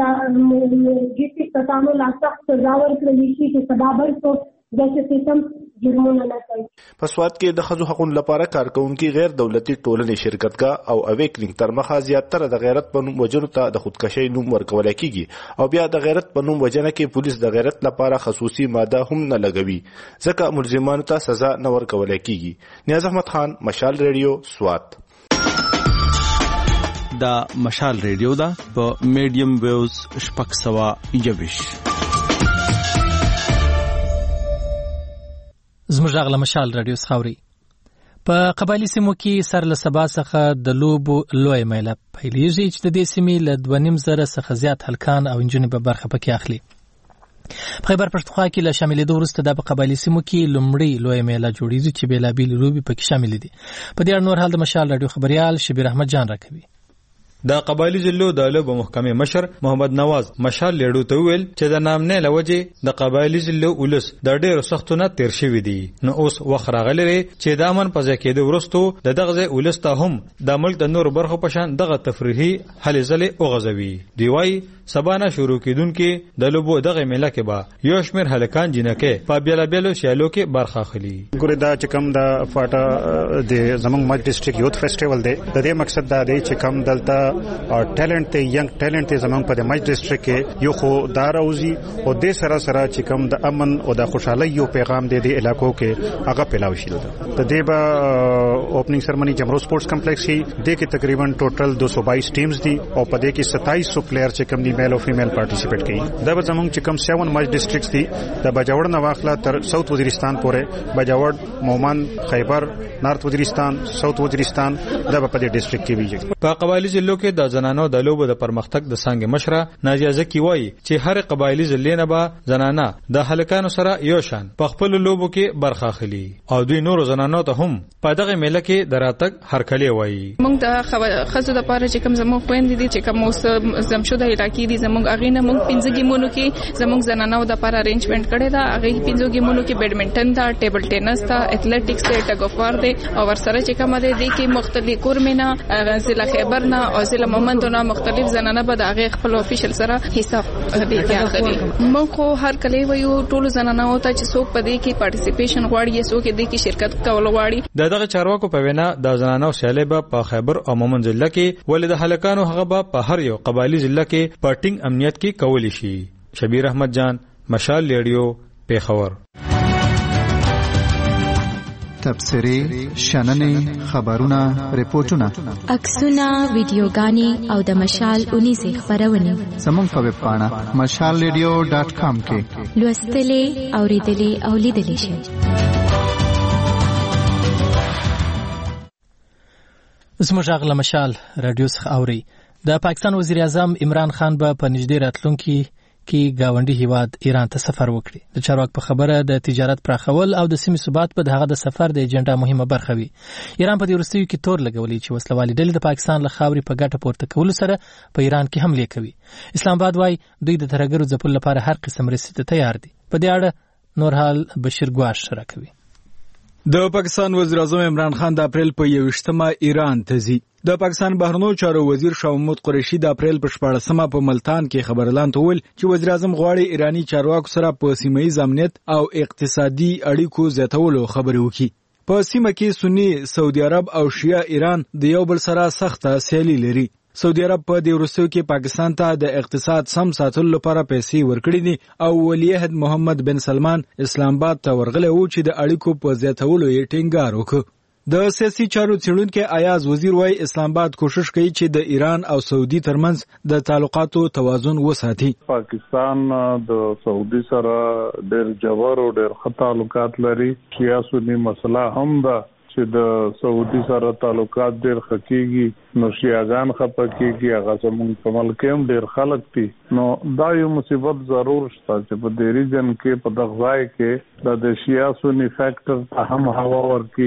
چې داسې کسانو لا سخت سزا ورکړلی شي چې سبا بل څوک داسې قسم جرمونه نه کوي. په سوات کې د ښځو حقونو لپاره کارکونکي غیر دولتي ټولنې شرکتګاه او اویکنینګ تر مخه زیاتره د غیرت په نوم وجنو ته د خودکشۍ نوم ورکولی کیږي او بیا د غیرت په نوم وجنه کې پولیس د غیرت لپاره خصوصي ماده هم نه لګوي ځکه ملزمانو ته سزا نه ورکولی کیږي. نیاز احمد خان مشال ریډیو سوات. دا مشال ریډیو دا په میډیم ویوز 621 زموږ غلا مشال رادیو خاوري. په قبایلی سیمو کې سر له سبا څخه د لوبو لوی میله پیلېږي چې د دې سیمې له 2.5 څخه زیات هلکان او نجونې به برخه پکې اخلي. په خیبر پښتونخوا کې له شاملېدو وروسته د قبایلی سیمو کې لومړی لوی میله جوړیږي چې بېلابېلې لوبې پکې شاملې دي. په دې اړه نور حال د مشال رادیو خبريال شبیر احمد جان راکوي. د قبایلی ضلعو د لوبو محکمې مشر محمد نواز مشال لیډو ته ویل چې د نامنې لوجه د قبایلی ضلعو ولس د ډېرو سختونه تیر شوی دی نو اوس وخت راغلی چې د امن په ځای کېدو وروسته د دغه ولس ته هم د ملک د نور برخو په شان دغه تفریحي هلې ځلې وغځوي. دی وايي سبانه شروع کېدونکې د لوبو دغه میله کې به یو شمېر هلکان جنکې په بیلابېلو سیالو کې برخه اخلي. ګورې دا چې کوم د فاټا د زموږ مج ډسټرکټ یوث فیسټیوال دی د دې مقصد دا دی چې کوم دلته ټیلنټ ته ینګ ټیلنټ ته زمونږ په مچ ډیسټریکټ کې یو خو داروزی او د سره چې کوم د امن او د خوشحالي یو پیغام دی د علاقو کې هغه پلاوي شي د دې به اوپننګ سرمنی جمرو سپورټس کمپلیکس کې د کې تقریبا ټوټل 222 ټیمز دي او په دې کې 2700 پلیئر چې کوم دی میل او فیمیل پارټیسیپیټ کوي دا به زمونږ چې کوم 7 مچ ډیسټریکټس دي د بجاوړ نه واخلا تر ساوث وزیرستان پورې بجاوړ مومن خیبر نارت وزیرستان ساوث وزیرستان دا په دې ډیسټریکټ کې ویږي په قبایلی ضلعو کې د زنانو د لوبو د پرمختګ د څنګه مشره نازیه زکی وایي چې هر قبایلی ضلع نه به زنانه د هلکانو سره یو شان په خپل لوبو کې برخه اخلي او دوی نور زنانو ته هم په دغه میله کې دراتګ هرکلی وایي موږ د خزو د پاره چې کوم زموږ خويندې دي چې کوم زمشوده علاقې دي زموږ اغې نه موږ 15 گیمونو کې زموږ زنانو د پاره ارینجمنت کړی دا اغې 15 گیمونو کې بیډمنټن دا ټیبل ټینس دا ایتھلیټکس دا ټګ اف وار دی او ورسره چې کوم دی کې مختلف کورمنه ضلع خیبر نه او ضلع مومند نه مختلف زنانه به د اغې خپل افیشل سره حساب دی کې اخلي موږ خو هر کله ویو ټول زنانه او ته چې څوک په دې کې پارټیسیپیشن غواړي څوک دې کې شرکت کول غواړي دغه چارواکو په وینا د زنانو سیاله په خیبر او مومند ضلع کې ولې د هلکانو هغه په هر یو قبایلی ضلع کې پارټینګ امنیت کې کولی شي شبیر احمد جان مشال ریډیو پیښور تبصرې شننې خبرونه ریپورتونه عکسونه ویډیوګانې او د مشال 19 خبرونه زموږ په ویب پاڼه mashalradio.com کې لوستلې اوریدلې او لیدلې شئ. زموږ غږ له مشال رادیو څخه اوري. د پاکستان وزیر اعظم عمران خان به په نږدې راتلونکي کې گاونډي هیواد ایران ته سفر وکړي. د چارواکو په خبره د تجارت پراخول او د سیمې ثبات په دغه د سفر د ایجنډا مهمه برخه وي. ایران په دې وروستیو کې تور لګولي چې وسلوالې ډلې د پاکستان له خاورې په ګټه پورته کولو سره په ایران کې حمله کوي. اسلام آباد وايي دوی د ترهګرو ځپلو لپاره هر قسم مرستې ته تیار دي. په دې اړه نور حال بشیر ګواش راکوي. د پاکستان وزیر اعظم عمران خان د اپریل په 21مه ایران ته ځي. د پاکستان بهرنیو چارو وزیر شاه محمود قریشي د اپریل په 14مه په ملتان کې خبرلاند ویل چې وزیر اعظم غواړي ایرانی چارواکو سره په سیمه ییز امنیت او اقتصادي اړیکو زیاتولو خبرې وکړي. په سیمه کې سنی سعودي عرب او شیعه ایران د یو بل سره سخته سیالي لري. سعودي عرب په دې وروستیو کې پاکستان ته د اقتصاد سم ساتلو لپاره پیسې ورکړې دي او ولی عهد محمد بن سلمان اسلام آباد ته ورغلی و چې د اړیکو په زیاتولو یې ټینګار وکړ. د سیاسي چارو څېړونکي ایاز وزیر وايي اسلام آباد کوشش کوي چې د ایران او سعودي ترمنځ د تعلقاتو توازن وساتي. پاکستان د سعودي سره ډېر جوړ او ډېر ښه تعلقات لري. سیاسي مسله هم ده چې د سعودي سره تعلقات ډېر خکېږي نو شیعاګان خپکیږي هغه زموږ په ملک هم ډېر خلک دي نو دا یو مصیبت ضرور شته چې په دې ریجن کې په دغه ځای کې د شیعه سنی فیکټر هم هوا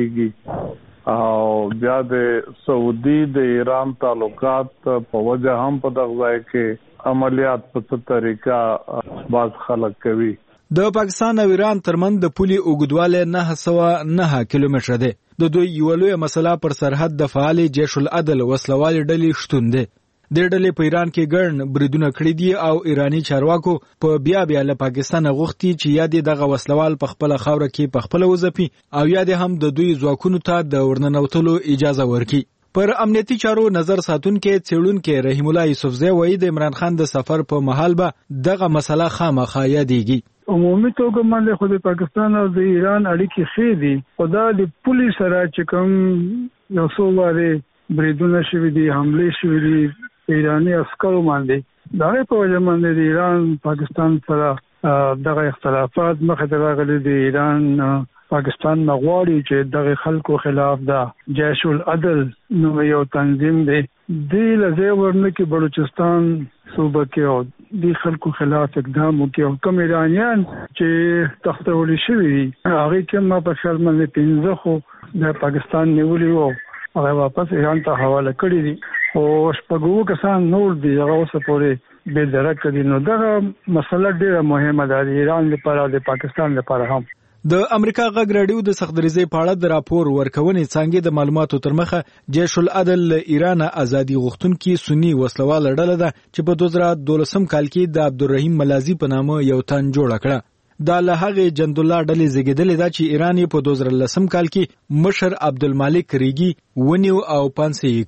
ورکیږي او بیا د سعودي د ایران تعلقات په وجه هم په دغه ځای کې عملیات په څه طریقه باز خلک کوي. د پاکستان او ایران ترمن د پولي اوږدواله 909 کیلومتره ده. د دوی یو لوی مسله پر سرحد د فعال جیش العدل وسلوال ډلې شتون ده. د ډلې په ایران کې ګڼ بریدونه کړی دي او ایرانی چارواکو په بیا له پاکستان غوښتي چې یاد دغه وسلوال په خپل خاور کې په خپل وځپي او یاد هم د دوی ځواکونو ته د ورننوتلو اجازه ورکړي. پر امنیتي چارو نظر ساتونکو څېړونکو رحیم الله یوسفزی وایي د عمران خان د سفر په مهال به دغه مسله خامخا یادېږي. عمومي توګه باندې خو د پاکستان او د ایران اړیکې ښې دي خو دا د پولیس سره چې کوم یو څو واره بریدونه شوي دي حملې شوي دي ایرانی عسکرو باندې دا په وجه باندې د ایران پاکستان سره دغه اختلافات مخه ته راغلي دي. ایران پاکستان نغواړي چې دغه خلکو خلاف دا جیش العدل نو یو تنظیم دی دی لږه ورنه کې بلوچستان صوبه کې او د خلکو خلاف اقدام وکړي او کوم ایرانیان چې تختول شوی دي هغه کې ما په خیال باندې 15 خو د پاکستان نیولي وو هغه واپس ایران ته حواله کړی دي او شپږو کسان نور دي هغه اوس پورې به درک دي. نو دغه مسله ډیره مهمه ده د ایران لپاره د پاکستان لپاره هم. د امریکا غږ رادیو د سختدریزۍ په اړه د راپور ورکونې څنګه د معلوماتو تر مخه جیش العدل ایران ازادي غوښتونکي سنی وسلوال ډله ده چې په 2012 کال کې د عبدالرحیم ملازی په نامه یو تن جوړ کړ. دا له هغه جند الله ډلې زیږیدلې ده چې ایران په 2013 کال کې مشر عبدالمالک ریګي ونیو او پانسې یې ک.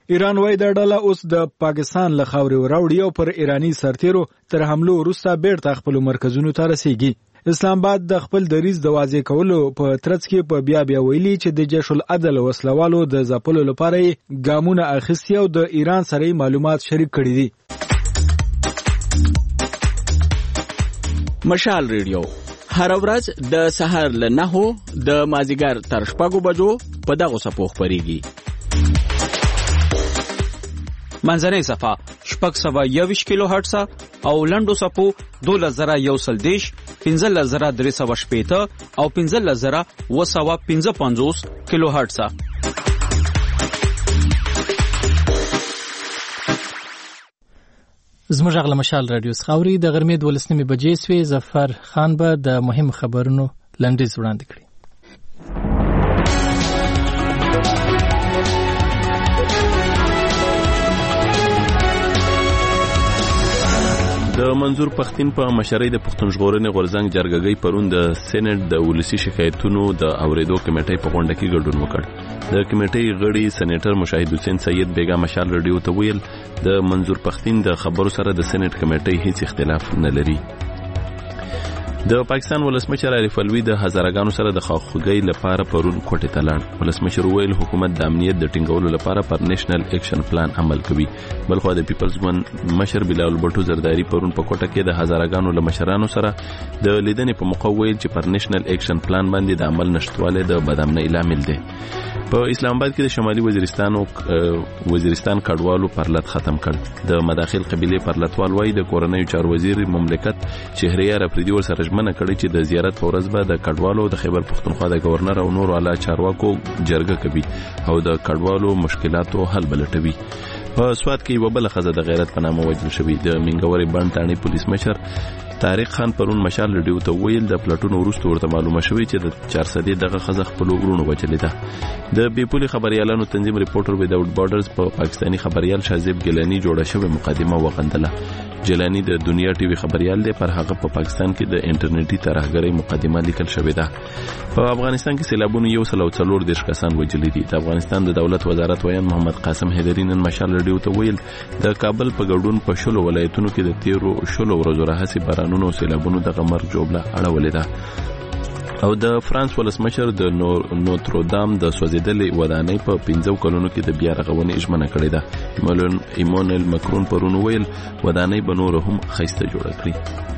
ایران وایي دا ډله اوس د پاکستان له خاورې وراوړي او پر ایرانی سرتیرو تر حملو وروسته بیرته خپل مرکزونو ته رسیږي. اسلام آباد د خپل دریځ د واضح کولو په ترڅ کې په بیا ویلي چې د جيش العدل وسلوالو د ځپلو لپاره ګامونه اخیستي او د ایران سره معلومات شریک کړي دي. مشال ریډیو هر ورځ د سحر له 9 د مازیګر تر 6 بجو په دغه صفو خبريږي. منځنۍ صفه 621 کیلو هرتز او لنډو صفو 2110 15380 او 15155 کیلو هرتز. زموږ غل مشال رادیو خاوري د غرمې 12 بجې سوي. ظفر خان به د مهم خبرونو لنډیز وړاندې کړي. د منظور پښتين په مشرۍ د پښتون ژغورنې غورځنګ جرګګۍ پرون د سېنات د ولسی شکایتونو د اوریدو کمیټې په غونډه کې ګډون وکړ. د کمیټې غړي سېنیټر مشاهد حسین سید بیگا مشال رادیو ته ویل د منظور پښتين د خبرو سره د سېنات کمیټې هیڅ اختلاف نه لري. د پاکستان ولسمشر عارف الوی د هزارګانو سره د خواخوږۍ لپاره پرون کوټه ته لاړ. ولسمشر ویل حکومت د امنیت د ټینګولو لپاره پر نېشنل اکشن پلان عمل کوي. بلخو د پیپلز ګوند مشر بلال بټو زرداری پرون په کوټه کې د هزارګانو لمشرانو سره د لیدنې په موقع ویل چې پر نېشنل اکشن پلان باندې د عمل نشټواله د بدامنۍ لامل دی. په اسلام آباد کې د شمالي وزیرستان کډوالو پرلط ختم کړ. د مداخل قبيله پرلطوال وای د کورنۍ چار وزیر مملکت شهریار افریدي ور سره ژمنه کړې چې د زیارت په ورځ به د کډوالو د خیبر پختونخوا د گورنر او نور اعلی چارواکو جرګه کوي او د کډوالو مشکلاتو حل بلټوي. په سواد کې یو بل خزه د غیرت په نامه وژل شوی. د منګوري بند تانی پولیس مشر طارق خان پرون مشال رډیو ته ویل د پلاټونو وروسته ورته معلومه شوې چې د 400 دغه خزه خپل ورونو وچلې ده. د بیپولي خبريالانو تنظیم ریپورټر وداوت بارډرز په پاکستانی خبريال شازیب ګیلانی جوړه شوې مقدمه وغندله. جیلانی د دنیا ټي وي خبريال دی، پر هغه په پاکستان کې د انټرنیټي ترهګرۍ مقدمه لیکل شوې ده. په افغانستان کې سیلابونو 140 کسان وژلي دي. د افغانستان د دولت وزارت ویان محمد قاسم حیدری نن مشال رډیو ته ویل د کابل په ګډون په شلو ولایتونو کې د 13 ورځو راهیسې بارانونو سیلابونو د مرګ جوړه اړولې ده. او د فرانس ولسمشر د نوترودام د سوځیدلې ودانۍ په 15 کلونو کې د بیا رغونې ژمنه کړې ده. ایمانوئل ماکرون پرون ویل ودانۍ به نور هم ښایسته جوړه کړي.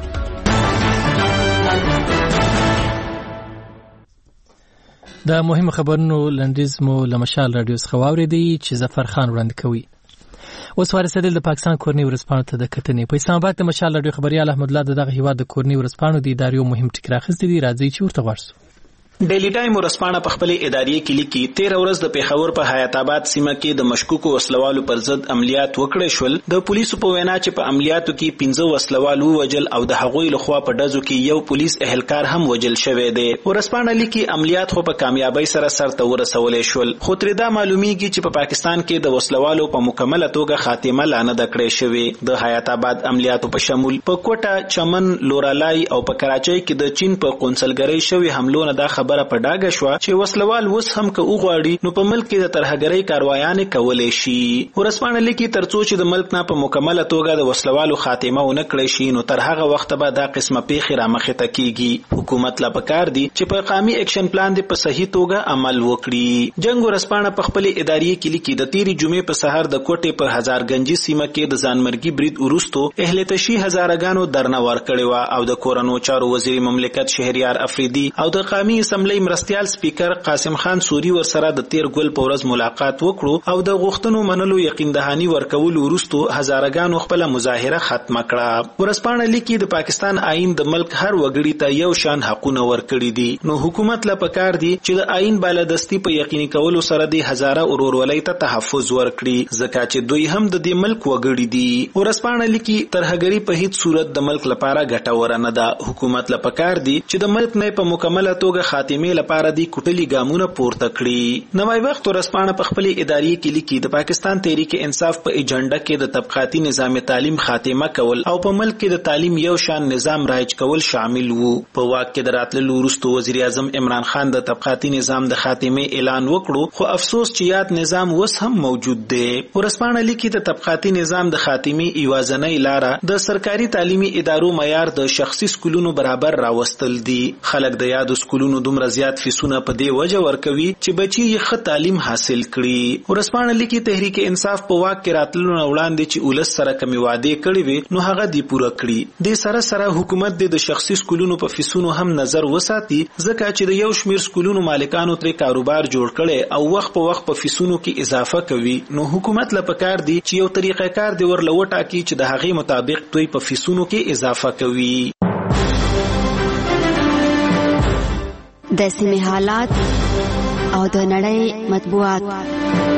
د مهم خبرونو لنډیز مو لمشال رادیو څخه واوریدي چې ظفر خان وړاندې کوي. اوس وارثدل د پاکستان کورنۍ ورځپاڼو ته د کتنې په اسلام آباد د مشال رادیو خبريال احمد الله دغه هیواد د کورنۍ ورځپاڼو د ادارې مهم ټکی راخستې دي. راځي چې ورته ورسو. ډیلی ټایم ورځپاڼه په خپل ادارې کې لیکي 13 ورځ د پیښور په حیات آباد سیمه کې د مشکوکو وسلوالو پر ضد عملیات وکړې شول. د پولیسو په وینا چې په عملیاتو کې 15 وسلوالو وجل او د هغوی لخوا په ډزو کې یو پولیس اهلکار هم وجل شوی دی. ورځپاڼه لیکي عملیات خو په کامیابی سره سرته ورسولې شول، خو تر دا معلومیږي چې په پاکستان کې د وسلوالو په مکمله توګه خاتمه لا نه د کړې شوې. د حیات آباد عملیاتو په شمول په کوټه، چمن، لورالای او په کراچۍ کې د چین په قونسلګرۍ شوی حملو نه دا خبره په ډاګه شو چې وسلوال وس هم که وغواړي نو په ملک کې د ترهګرۍ کاروایان کولای شي. ورځپاڼه لیکي ترڅو چې د ملک نه په مکمله توګه د وسلوالو خاتمه ونه کړی شي نو تر هغه وخت به دا قسمه پیښې رامخې ته کیږي. حکومت لا پکار دی چې په قومي اکشن پلان دی په صحیح توګه عمل وکړي. جنگ ورځپاڼه په خپل ادارې کې لیکي د تیری جمعې په سحر د کوټې په هزارګنجي سیمه کې د ځانمرګي برید وروسته اهلتشي هزارګانو درنه ورکړې و او د کورونو چارو وزیر مملکت شهریار افریدي او د قومي اسمبلی مرستيال سپیکر قاسم خان سوري ور سره د 13 ګل په ورځ ملاقات وکړو او د غوښتنو منلو یقین دهاني ورکول وروسته هزارګانو خپل مظاهره ختمه کړه. ورځپاڼه لیکي د پاکستان آئین د ملک هر وګړي ته یو شان حقونه ورکړي دي، نو حکومت لا پکار دی چې د آئین بالادستی په یقیني کولو سره د هزاره اورورولۍ ته تحفظ ورکړي ځکه چې دوی هم د دې ملک وګړي دي. ورځپاڼه لیکي ترهګری په هیڅ صورت د ملک لپاره ګټوره نه ده. حکومت لا پکار دی چې د ملک نه په مکمله توګه خاتمې لپاره د کوټلي ګامونه پورته کړي. نوای وخت ورځپاڼه په خپل اداري کې لیکي د پاکستان تحریک انصاف په ایجنډا کې د طبقاتي نظام تعلیم خاتمه کول او په ملک کې د تعلیم یو شان نظام رایج کول شامل وو. په واک کې د راتللو وروسته وزیر اعظم عمران خان د طبقاتي نظام د خاتمه اعلان وکړو، خو افسوس چې یاد نظام اوس هم موجود دی. ورځپاڼه لیکي د طبقاتي نظام د خاتمه ایوازنۍ لاره د سرکاري تعلیمي ادارو معیار د شخصي سکولونو برابر راوستل دي. خلک د یادو سکولونو دومره زیات فیسونه په دې وجه ورکوي چې بچي یې ښه تعلیم حاصل کړي. ورځپاڼه لیکي تحریک انصاف په واک کې راتللو نه وړاندې چې ولس سره کومې وعدې کړې وي نو هغه دی پوره کړي. د سره حکومت د شخصي سکولونو په فیسونو هم نظر وساتي، ځکه چې د یو شمیر سکولونو مالکانو ترې کاروبار جوړ کړي او وخت په وخت په فیسونو کې اضافه کوي. نو حکومت له پکار دی چې یو طریقه کار دی ورله وټاکي چې د هغې مطابق دوی په فیسونو کې اضافه کوي. د سیمې حالات او د نړۍ مطبوعات.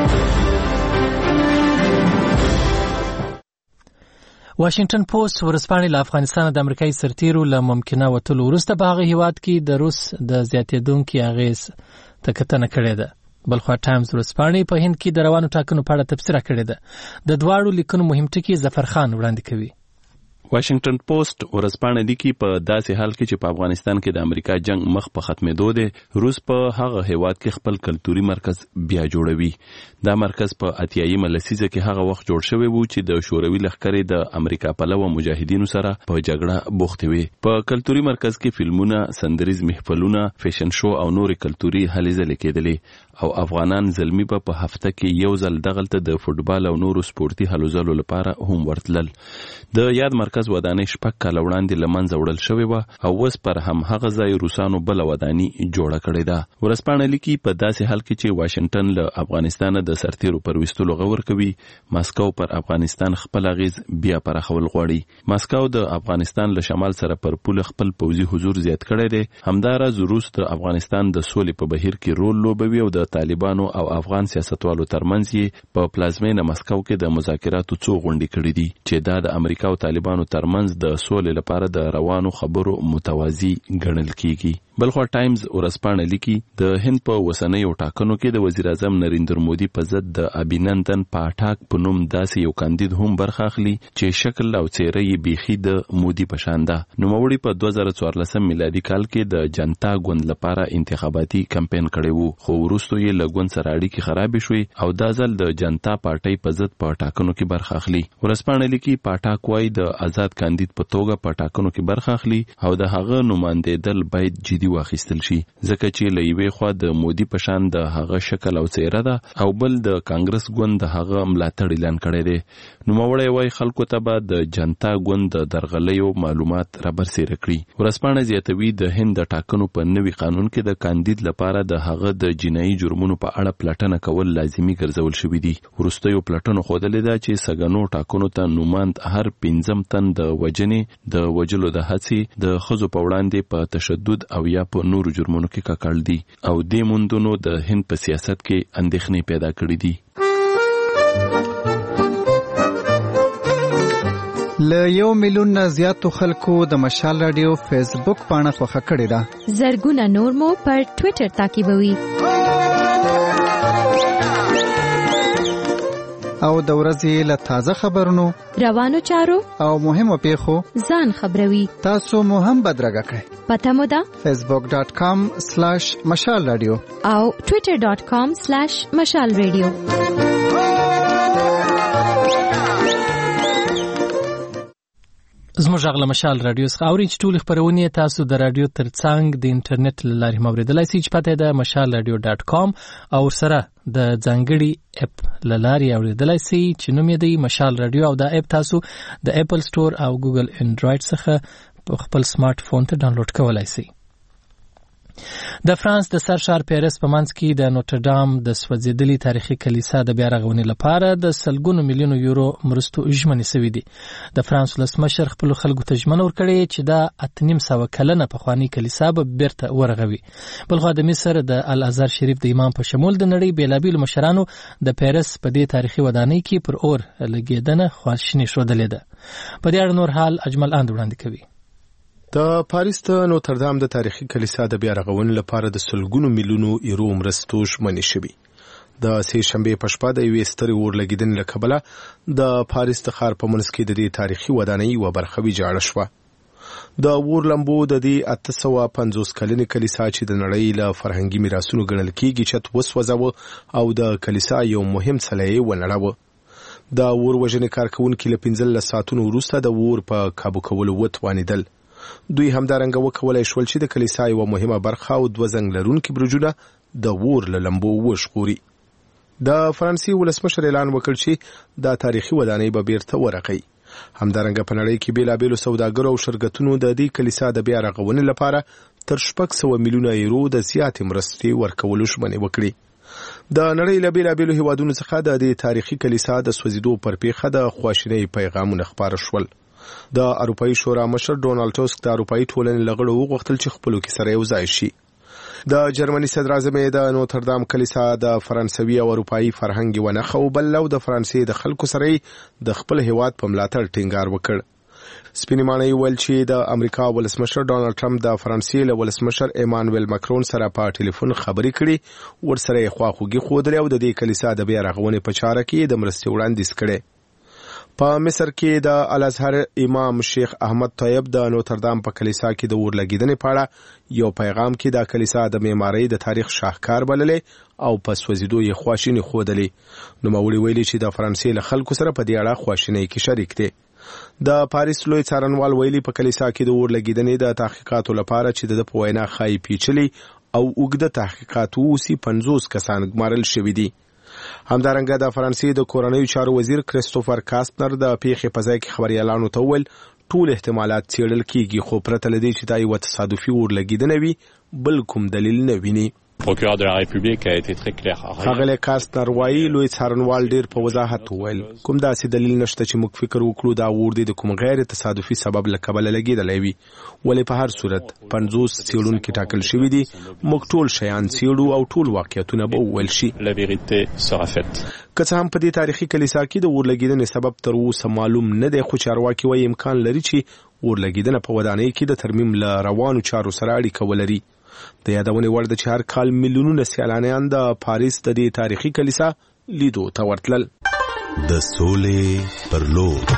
واشنگټن پوسټ ورځپاڼې له افغانستان د امریکایي سرتیرو له ممکنه وتلو وروسته په هغه هیواد کې د روس د زیاتېدونکي اغېز ته کتنه کړې ده. بلخوا ټایمز ورځپاڼې په هند کې د روانو ټاکنو په اړه تبصره کړې ده. د دواړو لیکنو مهم ټکي ظفرخان وړاندې کوي. واشنگټن پوسټ ورځپاڼه لیکي په داسې حال کې چې په افغانستان کې د امریکا جنگ مخ په ختمېدو دی، روس په هغه هیواد کې خپل کلتوري مرکز بیا جوړوي. دا مرکز په 80 لسیزه کې هغه وخت جوړ شوی وو چې د شوروي لښکرې د امریکا پلوه مجاهدینو سره په جګړه بوخت وي. په کلتوري مرکز کې فلمونه، سندریز محفلونه، فیشن شو او نور کلتوري هلې ځلې کېدلې او افغانان زلمی په هفته کې یو ځل دغلته د فوتبال او نورو سپورتي هلو ځلو لپاره هم ورتلل. د یاد مرکز ودانۍ 6 کاله وړاندې له منځه وړل شوې وه او اوس پر هم هغه ځای روسانو بله وداني جوړه کړې ده. ورځپاڼه لیکي په داسې حال کې چې واشنګټن له افغانستانه د سرتیرو پر ویستلو غور کوي، ماسکو پر افغانستان خپل اغیز بیا پراخول غواړي. ماسکو د افغانستان له شمال سره پر پوله خپل پوځي حضور زیات کړی دی. همداراز روس د افغانستان د سولې په بهیر کې رول لوبوي او د طالبانو او افغان سیاستوالو ترمنځ یې په پلازمینه مسکو کې د مذاکراتو څو غونډې کړې دي چې دا د امریکا او طالبانو ترمنځ د سولې لپاره د روانو خبرو متوازی ګڼل کیږي. بلخوا ټایمز ورځپاڼه لیکي د هند په وسنیو ټاکنو کې د وزیر اعظم نریندر مودي په ضد د ابینندن پاټاک په نوم داسې یو کاندید هم برخه اخلي چې شکل او څیره یې بیخي د مودي په شان ده. نوموړي په 2014 میلادي کال کې د جنتا ګوند لپاره انتخاباتي کمپاین کړی وو، خو وروسته یې له ګوند سره اړیکې خرابې شوې او دا ځل د جنتا پارټۍ په ضد په ټاکنو کې برخه اخلي. ورځپاڼه لیکي پاټاک وايي د آزاد کاندید په توګه په ټاکنو کې برخه اخلي او د هغه نمائندېدل باید جدي واخیستل شي، ځکه چې له یوې خوا د مودي په شان د هغه شکل او څیره ده او بل د کانګرس ګوند د هغه ملاتړ اعلان کړی دی. نوموړی وايي خلکو ته به د جنتا ګوند د درغلیو معلومات رابرسېره کړي. ورځپاڼه زیاتوي د هند د ټاکنو په نوي قانون کې د کاندید لپاره د هغه د جنایي جرمونو په اړه پلټنه کول لازمي ګرځول شوي دي. وروستیو پلټنو ښودلې ده چې سګنو ټاکنو ته نوماند هر 15 تن د وجنې، د وجلو د هڅې، د ښځو په وړاندې په تشدد او یا په نورو جرمونو کې ککړ دي او دې موندنو د هند په سیاست کې اندېښنې پیدا کړې دي. له 1 میلیون نه زیاتو خلکو د مشال رادیو فیسبوک پاڼه خوښه کړې ده. زرګونه نور مو پر ټوئیټر تعقیبوي او د ورځې له تازه خبرونو، روانو چارو او مهمو پیښو ځان خبروي. تاسو مو هم بدرګه کړئ. پته مو ده facebook.com/مشال رادیو او twitter.com/مشال رادیو. زموږ غږ له مشال رادیو څخه اورئ چې ټولې خپرونې تاسو د رادیو ترڅنګ د انټرنیټ له لارې هم اورېدلی سئ چې پته یې ده mashalradio.com او ورسره د ځانګړي اپ له لارې اورېدلی سئ چې نوم یې دی مشال رادیو او دا اپ تاسو د اپل سټور او ګوګل انډراید څخه په خپل سمارټ فون ته ډاونلوډ کولی سئ. د فرانس د سرشار پیرس په منځ کې د نوټردام د سوځېدلې تاریخي کلیسا د بیا رغونې لپاره د سلګونو میلیونو یورو مرستو ژمنې شوې دي. د فرانس ولسمشر خپلو خلکو ته ژمنه ورکړې چې دا 800 کلنه پخوانۍ کلیسا به بیرته ورغوي. بلخوا د مصر د الازهر شریف د امام په شمول د نړۍ بېلابېلو مشرانو د پیرس په دې تاریخي ودانۍ کې پر اور لګېدنه خواشیني ښودلې ده. په دې اړه نور حال اجمل اند وړاندې کوي. د پاریس د نوتردام د تاریخي کلیسا د بیا رغونې لپاره د سلګونو میلیونو یورو مرستو ژمنې شوي. د سې شنبې په شپه د یوې سترې اورلګیدنې له کبله د پاریس د ښار په منځ کې د دې تاریخي ودانۍ یوه برخه ویجاړه شوه. د اور لمبو د دې 850 کلنې کلیسا چې د نړۍ له فرهنګي میراثونو ګڼل کېږي چت وسوځاوه او د کلیسا یو مهم څلی یې ونړاوه. د اور وژنې کارکوونکي له 15 ساعتونو وروسته د اور په کابو کولو وتوانېدل. دوی همدارنګه وکولای شول چې د کلیسا یوه مهمه برخه او 2 زنګ لرونکي برجونه د اور له لمبو وژغوري. د فرانسې ولسمشر اعلان وکړ چې دا تاریخي ودانۍ به بیرته ورغی. همدارنګه په نړۍ کې بیلابیلو سوداګرو او شرکتونو د دې کلیسا د بیا رغونې لپاره تر 600 میلیونه یورو د زیاتې مرستې ورکولو ژمنې وکړي. د نړۍ له بیلابیلو هیوادونو څخه د دې تاریخي کلیسا د سوځېدو پر پیښه د خواشینۍ پیغامونه خپاره شول. د اروپایي شورا مشر ډونالډ ټسک د اروپایي ټولنې له غړو وغوښتل چې خپلو کې سره یو ځای شي. د جرمني صدر اعظم د نوتردام کلیسا د فرانسوي او اروپایي فرهنګ یوه نښه وبلله او د فرانسې د خلکو سره د خپل هیواد په ملاتړ ټینګار وکړ. سپینې ماڼۍ وویل چې د امریکا ولسمشر ډونالډ ټرمپ د فرانسې له ولسمشر ایمانویل ماکرون سره په ټلیفون خبرې کړي، ورسره یې خواخوږي ښودلې او د دې کلیسا د بیا رغونې په چاره کې د مرستې وړاندیز کړی. په مصر کې د الازهر امام شیخ احمد طیب د نوتردام په کلیسا کې د اور لګیدنې په اړه یو پیغام کې د کلیسا د معمارۍ د تاریخ شاهکار بللې او په سوځېدو یې خواشیني ښودلې. نوموړي ویلي چې د فرانسې له خلکو سره په دې اړه خواشینۍ کې شریک دی. د پاریس لوی څارنوال ویلي په کلیسا کې د اور لګیدنې د تحقیقاتو لپاره چې د په وینا ښایي پیچلي او اوږده تحقیقات ووسي 50 کسان ګمارل شوي دي. همدارنګه د فرانسې د کورنیو چارو وزیر کریستوفر کاستنر د پیښې په ځای کې خبريالانو ته وویل ټول احتمالات څېړل کېږي، خو پرته له دې چې دا یوه تصادفي اور لګیدنه وي بل کوم دلیل نه ویني. procureur de la République a été très clair. هغه کاستنر وایي لوی څارنوال ډیر په وضاحت وویل کوم داسې دلیل نشته چې موږ فکر وکړو دا اور د کوم غیر تصادفي سبب له کبله لګیدلی وي، ولې په هر صورت 50 څېړونکي ټاکل شوي دي. موږ ټول شیان څېړو او ټول واقعیتونه به وویل شي. La vérité sera faite. که څه هم په دې تاریخي کلیسا کې د اور لګیدنې سبب تر اوسه معلوم نه دی، خو چارواکي وایي امکان لري چې اور لګیدنه په ودانۍ کې د ترمیم له روانو چارو سره اړیکه ولري. د یادونې وړ ده چې هر کال میلیونونه سیلانیان د پاریس د دې تاریخي کلیسا لیدو ته ورتلل. د سولې پر لور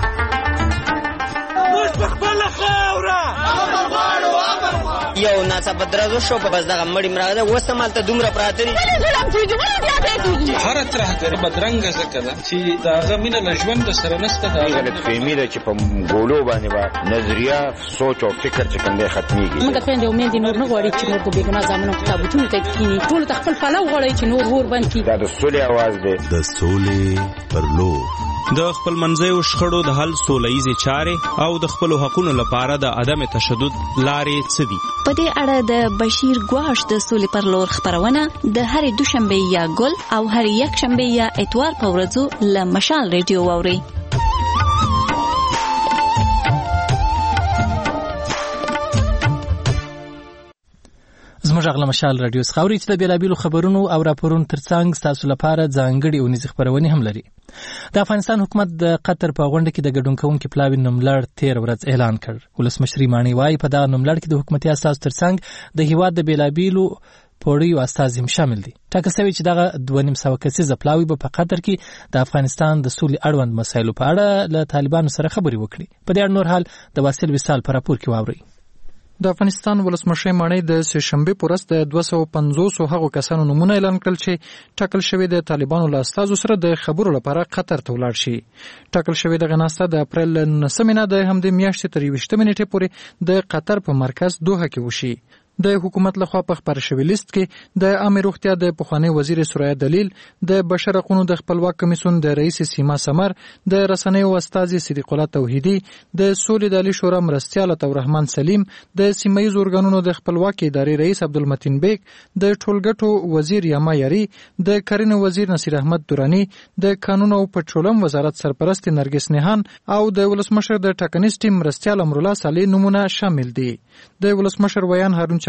یو ناڅاپه درزو شو په بس دغه مړی مراغله وسه مالته دومره پراته دي هر ترهګر بدرنګ زکه ده چې داغه مینه لژوند سره نسته دا غلط فهمي ده چې په ګولو باندې با نظریه سوچ او فکر چې کوم دی ختميږي. موږ ته د امید نور نه غواړي چې نور د بیګنا زمونږ کتابونه ته کینی ټول خپل پلو غواړي چې نور ور باندې کی دا د سولې आवाज دی. د سولې پر لور د خپل منځیو شخړو د حل سولهییزې چارې او د خپلو حقونو لپاره د عدم تشدد لارې څه دي؟ په دې اړه د بشیر ګواش د سولې پر لور خبرونه د هرې دوشنبه یا ګل او هرې یکشنبه یا اتوار په ورځو له مشال ریډیو واورئ. زموږ غږ له مشال رادیو څخه اورئ چې د بېلابېلو خبرونو او راپورونو ترڅنګ ستاسو لپاره ځانګړي اونیزې خپرونې هم لري. د افغانستان حکومت د قطر په غونډه کې د ګډون کوونکي پلاوي نوملړ 13 ورځ اعلان کړ. ولسمشر ماڼۍ وایي په دغه نوملړ کې د حکومتي اساسو ترڅنګ د هیواد د بېلابېلو پوړیو استازي هم شامل دي. ټاکل شوی چې دغه 2.5 کسیزه پلاوي به په قطر کې د افغانستان د سولې اړوند مسایلو په اړه له طالبانو سره خبرې وکړي. په دې اړه نور حال د واصل وصال په راپور کې واورئ. د افغانستان ولسمشر ماڼۍ د سه شنبه په ورځ د 250 هغو کسانو نومونه اعلان کړل چې ټاکل شوی د طالبانو له استازو سره د خبرو لپاره قطر ته ولاړ شي. ټاکل شوی د غناسته د اپریل 9 د همدې میاشتې تر 20 نیټې پورې د قطر په مرکز دوحه کې وشي. د حکومت لخوا په خبر شوی لیست کې د عامه روغتیا د پخوانی وزیر سوریا دلیل، د بشر حقوقو د خپلواک کمیسیون د رئیس سیما سمر، د رسنیو استاذ صدیق الله توحیدی، د سولې د علی شورا مرستیال عطاالرحمن سلیم، د سیمایي ارګانونو د خپلواک ادارې رئیس عبدالمتین بیگ، د ټولګټو وزیر یاما یاری، د کرنې وزیر نصیر احمد دورانی، د قانون او پټرولم وزارت سرپرست نرګس نهان او د ولسمشر د ټاکنیز ټیم مرستیال امرالله صالح نمونه شامل دي. د ولسمشر ویان هارون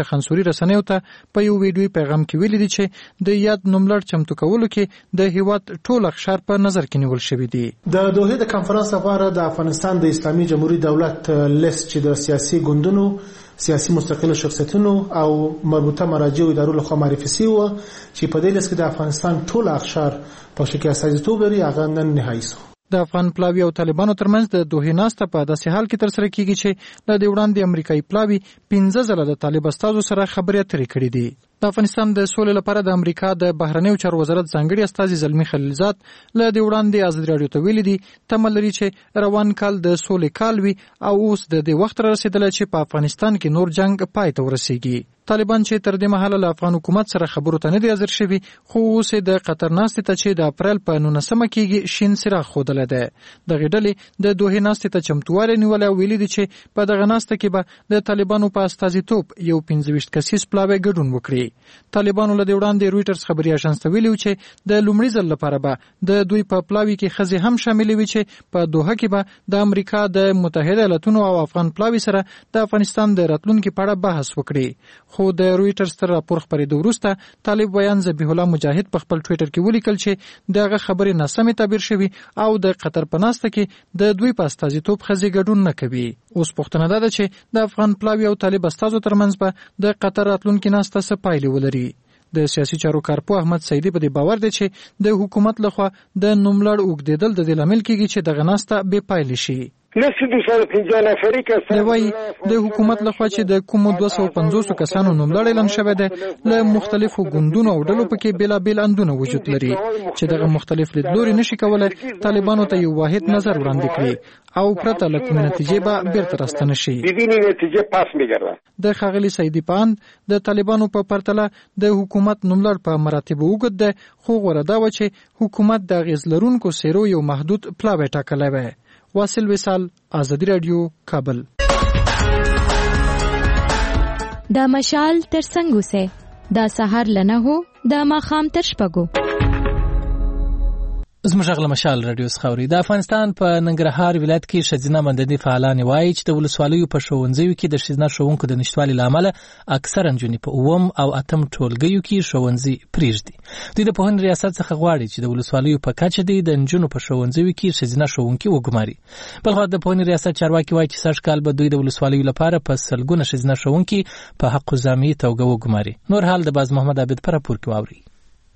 چخنسوري رسنیو ته په یو ویډیو پیغام کې ویلي دي چې د یاد نوملړ چمتو کولو کې د هیواد ټول اقشار په نظر کې نیول شوی دي. د دوحې د کانفرنس لپاره د افغانستان د اسلامي جمهوریت دولت لیست چې د سیاسي ګوندونو، سیاسي مستقلو شخصیتونو او مربوطه مراجعو ادارو لخوا معرفي شوی و چې په دې لیست کې د افغانستان ټول اقشار په شکل استازیتوب لري، هغه نن نهایی شو. د افغان پلاوی او طالبانو ترمنځ د دوحې ناسته په داسې حال کې ترسره کیږي چې له دې وړاندې امریکایي پلاوی 15 ځله د طالب استازو سره خبرې اترې کړې دي. د افغانستان د سولې لپاره د امریکا د بهرنیو چارو وزارت ځانګړي استازي زلمی خلیلزاد له دې وړاندې ازادي راډیو ته ویلي دي تمه لري چې روان کال د سولې کال وي او اوس د دې وخت را رسیدلی چې په افغانستان کې نور جنگ پای ته ورسیږي. طالبان چې تر دې مهاله له افغان حکومت سره خبرو ته نه دي حاضر شوي، خو اوس د قطر ناستې ته چې د اپریل په 19 کېږي شین څراغ ښودلی دی. دغې ډلې د دوحې ناستې ته چمتووالی نیولی او ویلي دي چې په دغه ناسته کې به د طالبانو په استازیتوب یو 15 کسیز پلاوی ګډون وکړي. طالبانو له دې وړاندې رویټرز خبري اژانس ته ویلي و چې د لومړي ځل لپاره به د دوی په پلاوي کې ښځې هم شاملې وي چې په دوحه کې به د امریکا د متحده ایالاتونو او افغان پلاوي سره د افغانستان د راتلونکي په اړه بحث وکړي. خو د رویټرز تر راپور خپرېدو وروسته طالب ویان ذبیح الله مجاهد په خپل ټویټر کې ولیکل چې دغه خبرې ناسمې تعبیر شوي او د قطر په ناسته کې د دوی په استازیتوب ښځې ګډون نه کوي. اوس پوښتنه ده چې د افغان پلاوي او طالب استازو ترمنځ به د قطر راتلونکي ناسته څه پایلې ولري. د سیاسي چارو کارپوه احمد سعیدي په دې باور دی چې د حکومت لخوا د نوملړ اوږدېدل د دې لامل کېږي چې دغه ناسته بې پایلې شي. دوی د حکومت لخوا چې د کومو 250 کسانو نوملړ اعلان شوی دی له مختلفو ګوندونو او ډلو پکې بیلابیل اندونه وجود لري چې دغه مختلف لیدلوري نشي کولای طالبانو ته یو واحد نظر وړاندې کړي او پرته له کومې نتیجې به بیرته راستنه شي. د ښاغلي سعیدي په اند د طالبانو په پرتله د حکومت نوملړ په مراتبو اوږد دی، خو غوره دا وه چې حکومت د اغېز لرونکو څېرو یو محدود پلاوی ټاکلی وی. واصل وصال، ازادي رادیو، کابل. دا مشال تر څنګ اوسه، دا سهار لنه هو، دا ماښام تر شپږو. زموږ غږ له مشال رادیو څخه اوري. د افغانستان په ننګرهار ولایت کې ښځینه مدني فعالان وایي چې د ولسوالیو په ښوونځیو کې د ښځینه ښوونکو د نشتوالي له امله اکثره نجونې په 9 او 8 ټولګیو کې ښوونځي پرېږدي. دوی د پوهنې ریاست څخه غواړي چې د ولسوالیو په کچه د نجونو په ښوونځیو کې ښځینه ښوونکي وګماري. بلخوا د پوهنې ریاست چارواکي وایي چې سږ کال به دوی د ولسوالیو لپاره په سلګونه ښځینه ښوونکي په حق الزامي توګه وګماري. نور حال د باز محمد عابد په راپور کې واوري.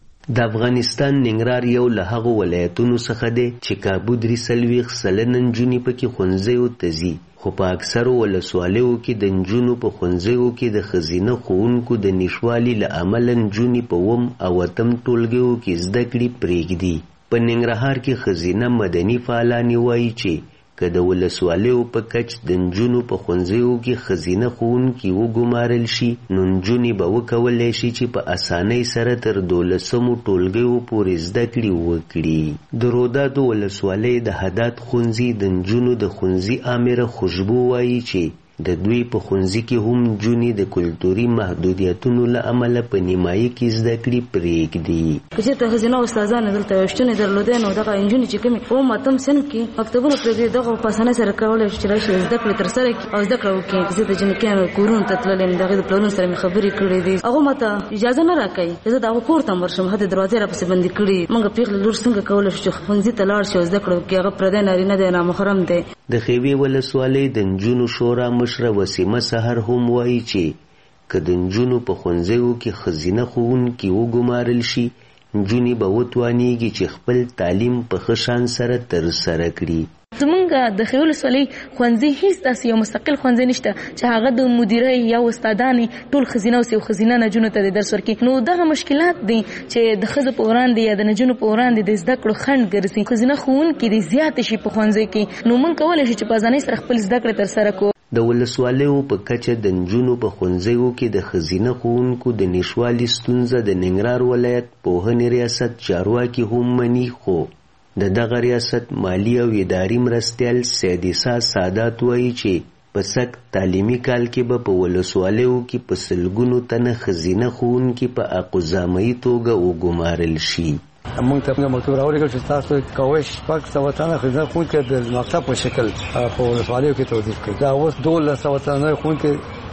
د افغانستان ننګرهار یو له هغو ولایتونو څخه دی چې کابو 43 سلنه نجونې پکې ښوونځیو ته ځي، خو په اکثرو ولسوالیو کې د نجونو په ښوونځیو کې د ښځینه ښوونکو د نشتوالي له امله نجونې په 9 او 8 ټولګیو کې زده کړې پرېږدي. په ننګرهار کې ښځینه مدني فعالانې وایي چې که د ولسوالیو په کچ د نجونو په ښوونځیو کې ښځینه ښوونکي وګمارل شي، نو نجونې به وکولی شي چې په اسانۍ سره تر 12 ټولګیو پورې زده کړې وکړي. د روداتو ولسوالۍ د حداد ښوونځي د نجونو د ښوونځي امره خوشبو وایي چې د دوی په ښوونځي کې هم نجونې د کلتوري محدودیتونو له امله په نیمایي کې زده کړې پرېږدي. که چېرته ښځینه استادانې دلته شتون یې درلودی نو دغه نجونې چې کومې په 8 صنف کې مکتبونه پرېږدي، دغه په اسانۍ سره کولی شي چې راشي زده کړې ترسره کړي او زده کړه وکړي. زه د جنکیانو کورونو ته تللې یم، د هغوی د پلرونو سره مې خبرې کړې دي، هغوی ماته اجازه نه راکوي چې زه د هغو کور ته هم ورشم، هلته دروازې راپسې بندې کړي. موږ پېغلې لور څنګه کولی شو چې ښوونځي ته لاړ شي او زده کړه وکړي؟ هغه پردی نارینه دی، نامحرم دی. د خیوې ولسوالۍ د نجونو شورا مشره وسیمه سحر هم وایي چې که د نجونو په ښوونځیو کې ښځینه ښوونکي وګمارل شي، نجونې به وتوانېږي چې خپل تعلیم په ښه شان سره ترسره کړي. زمونږ د خیول ولسوالۍ ښوونځي هیڅ داسې یو مستقل ښوونځی نشته چې هغه د مدیرۍ یا استادانې ټول ښځینه اوسي او ښځینه نجونو ته د درس ورکړي. نو دغه مشکلات دي چې د ښځو په وړاندې یا د نجونو په وړاندې د زده کړو خنډ ګرځي. ښځینه ښوونکي دې زیاتې شي په ښوونځي کې، نو موږ کولی شو چې په ازانۍ سره خپل زده کړې ترسره کړو. د ولسوالیو په کچه د نجونو په ښوونځیو کې د ښځینه ښوونکو د نشتوالي ستونزه د ننګرهار ولایت پوهنې ریاست چارواکي هم مني، خو د دغه ریاست مالی او اداري مرستیال سیدیسا سادات وایي چې په سخت تعلیمي کال کې به په ولسوالیو کې په سلګونو تنه ښځینه ښوونکي په اقوزامي توګه وګمارل شي. موږ ته مکتوب راوړل چې تاسو کوی شپږ سوه تنه ښځینه ښوونکي د مکتب په شکل په ولسوالیو کې توظیف کړئ. دا اوس 1200 تنه ښوونکي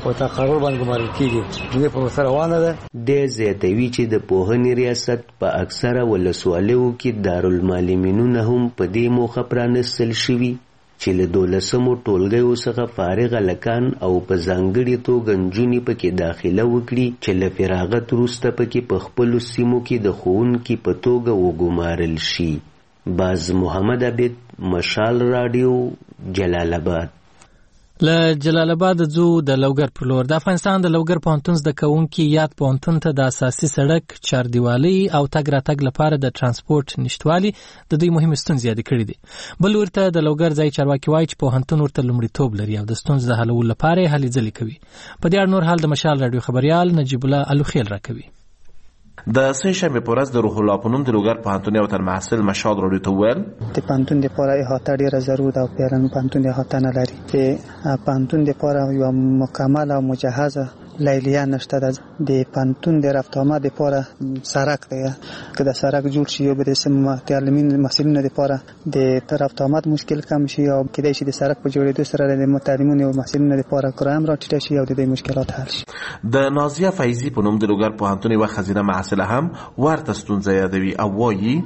او تقرر باندې ګمارل کیږي دې په سره روانه ده. د زیاتوي چې د پوهنې ریاست په اکثره ولسوالیو کې دارالمعلمینونه هم په دې موخه پرانستل شوي چې له 12 ټولګیو څخه فارغ هلکان او په ځانګړې توګه نجونې پکې داخله وکړي چې له فراغت وروسته پکې په خپلو سیمو کې د ښوونکي په توګه وګمارل شي. باز محمد عبید، مشال رادیو، جلال آباد. له جلال آباد ځو د لوګر پر لور. د افغانستان د لوګر پوهنتون زده کوونکي یاد پوهنتون ته د اساسي سړک، چاردیوالۍ او تګ راتګ لپاره د ترانسپورت نشتوالي د دوی مهمې ستونزې یادې کړې دي. بل ورته د لوګر ځای چارواکي وایي چې پوهنتون ورته لومړیتوب لري او د ستونزو د حلولو لپاره یې هلې ځلې کوي. په دې اړه نور حال د مشال راډیو خبریال نجیب الله الوخیل راکوي. د سه شنبه په ورځ د روح الله په نوم د لوګر پوهنتون یو تن محصل مشال راډیو ته وویل د پوهنتون لپاره احاطه ډېره ضروري ده او پیران پوهنتون احاطه نه لري چې پوهنتون لپاره یو مکمل او مجهزه لیلیه نشته ده. د پوهنتون د رفت آمد لپاره سړک دی که د سړک جوړ شي او به د تعلیمي محصلینو لپاره د رفت آمد مشکل کم شي او کېدای شي د سړک په جوړېدو سره د متعلمینو او محصلینو لپاره کرایه هم راټیټه شي او د دې مشکلات حل شي. د نازیه فیضی په نوم د لوګر پوهنتون یوه ښځینه محصله هم ورته ستونزه یادوي او وایي